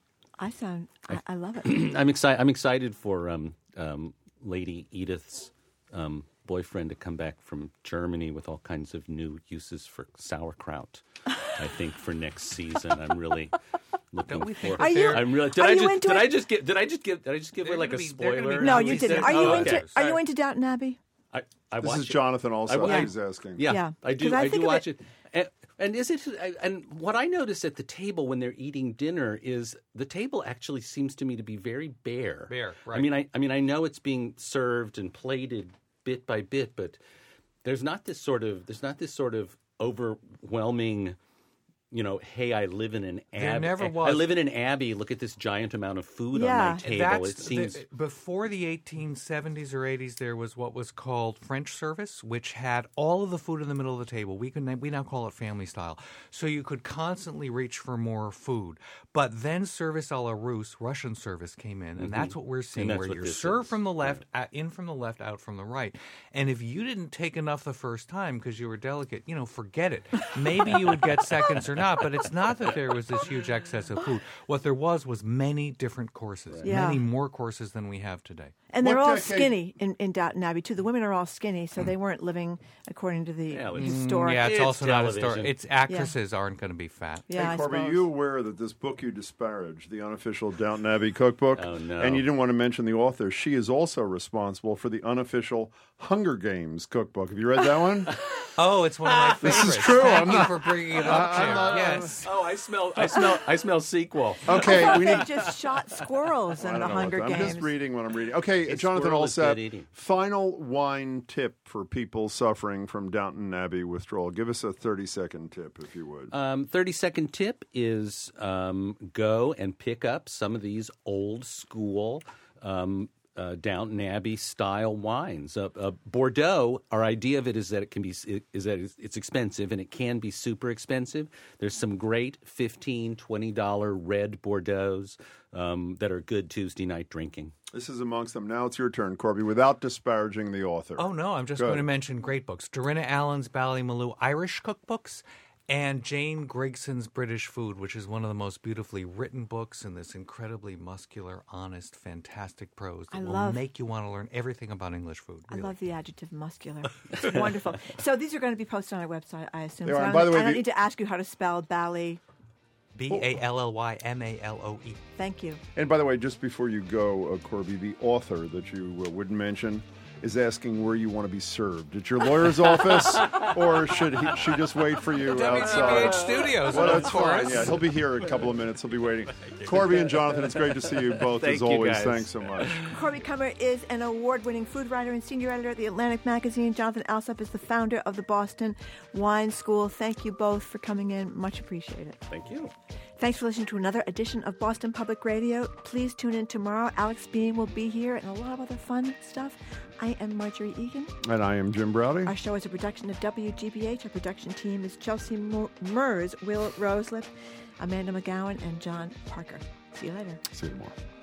I love it. I'm excited for Lady Edith's boyfriend to come back from Germany with all kinds of new uses for sauerkraut. I think for next season, I'm really looking for. Did I just give her like a spoiler? No, you didn't. Are you into Downton Abbey? This is Jonathan also. He's asking. Yeah, I do. I do watch it. And is it? And what I notice at the table when they're eating dinner is the table actually seems to me to be very bare. Bare, right? I mean, I know it's being served and plated bit by bit, but there's not this sort of overwhelming. Hey, I live in an abbey. There never was. I live in an abbey. Look at this giant amount of food on my table. It seems before the 1870s or 80s, there was what was called French service, which had all of the food in the middle of the table. We now call it family style. So you could constantly reach for more food. But then service a la Russe, Russian service, came in, and that's what we're seeing, where you're served from the left, in from the left, out from the right. And if you didn't take enough the first time because you were delicate, forget it. Maybe you would get seconds or not, but it's not that there was this huge excess of food. What there was many different courses, many more courses than we have today. And they're all skinny in Downton Abbey, too. The women are all skinny, so they weren't living according to the historic. Yeah, it's also not historic. It's actresses aren't going to be fat. Yeah, hey, Corby, are you aware that this book you disparaged, the unofficial Downton Abbey cookbook, and you didn't want to mention the author, she is also responsible for the unofficial Hunger Games cookbook. Have you read that one? Oh, it's one of my favorites. This is true. Thank you for bringing it up, Jim. Yes. Oh, I smell sequel. Okay, I thought we they need. just shot squirrels in the Hunger I'm Games. just reading what I'm reading. Okay, Jonathan squirrel is Allsap, good eating. final wine tip for people suffering from Downton Abbey withdrawal. Give us a 30-second tip, if you would. 30-second tip is go and pick up some of these old school Downton Abbey style wines. Bordeaux, our idea of it is that it can be it's expensive, and it can be super expensive. There's some great $15, $20 red Bordeauxs that are good Tuesday night drinking. This is amongst them. Now it's your turn, Corby, without disparaging the author. Oh, no, I'm just Go going to ahead. mention great books. Dorinna Allen's Ballymaloo Irish cookbooks and Jane Grigson's British Food, which is one of the most beautifully written books in this incredibly muscular, honest, fantastic prose that will make you want to learn everything about English food. Really. I love the adjective muscular. It's wonderful. So these are going to be posted on our website, I assume. They So are. I And don't, by the way, I don't the- need to ask you how to spell Bally. Ballymalloe. Thank you. And by the way, just before you go, Corby, the author that you wouldn't mention is asking where you want to be served. At your lawyer's office, or should she just wait for you outside? WGBH Studios, Well, of that's course. fine. Yeah, he'll be here in a couple of minutes. He'll be waiting. Corby and Jonathan, it's great to see you both Thank as you, always. guys. Thanks so much. Corby Kummer is an award-winning food writer and senior editor at The Atlantic Magazine. Jonathan Alsop is the founder of the Boston Wine School. Thank you both for coming in. Much appreciated. Thank you. Thanks for listening to another edition of Boston Public Radio. Please tune in tomorrow. Alex Beam will be here and a lot of other fun stuff. I am Marjorie Egan. And I am Jim Browdy. Our show is a production of WGBH. Our production team is Chelsea Mers, Will Roselip, Amanda McGowan, and John Parker. See you later. See you tomorrow.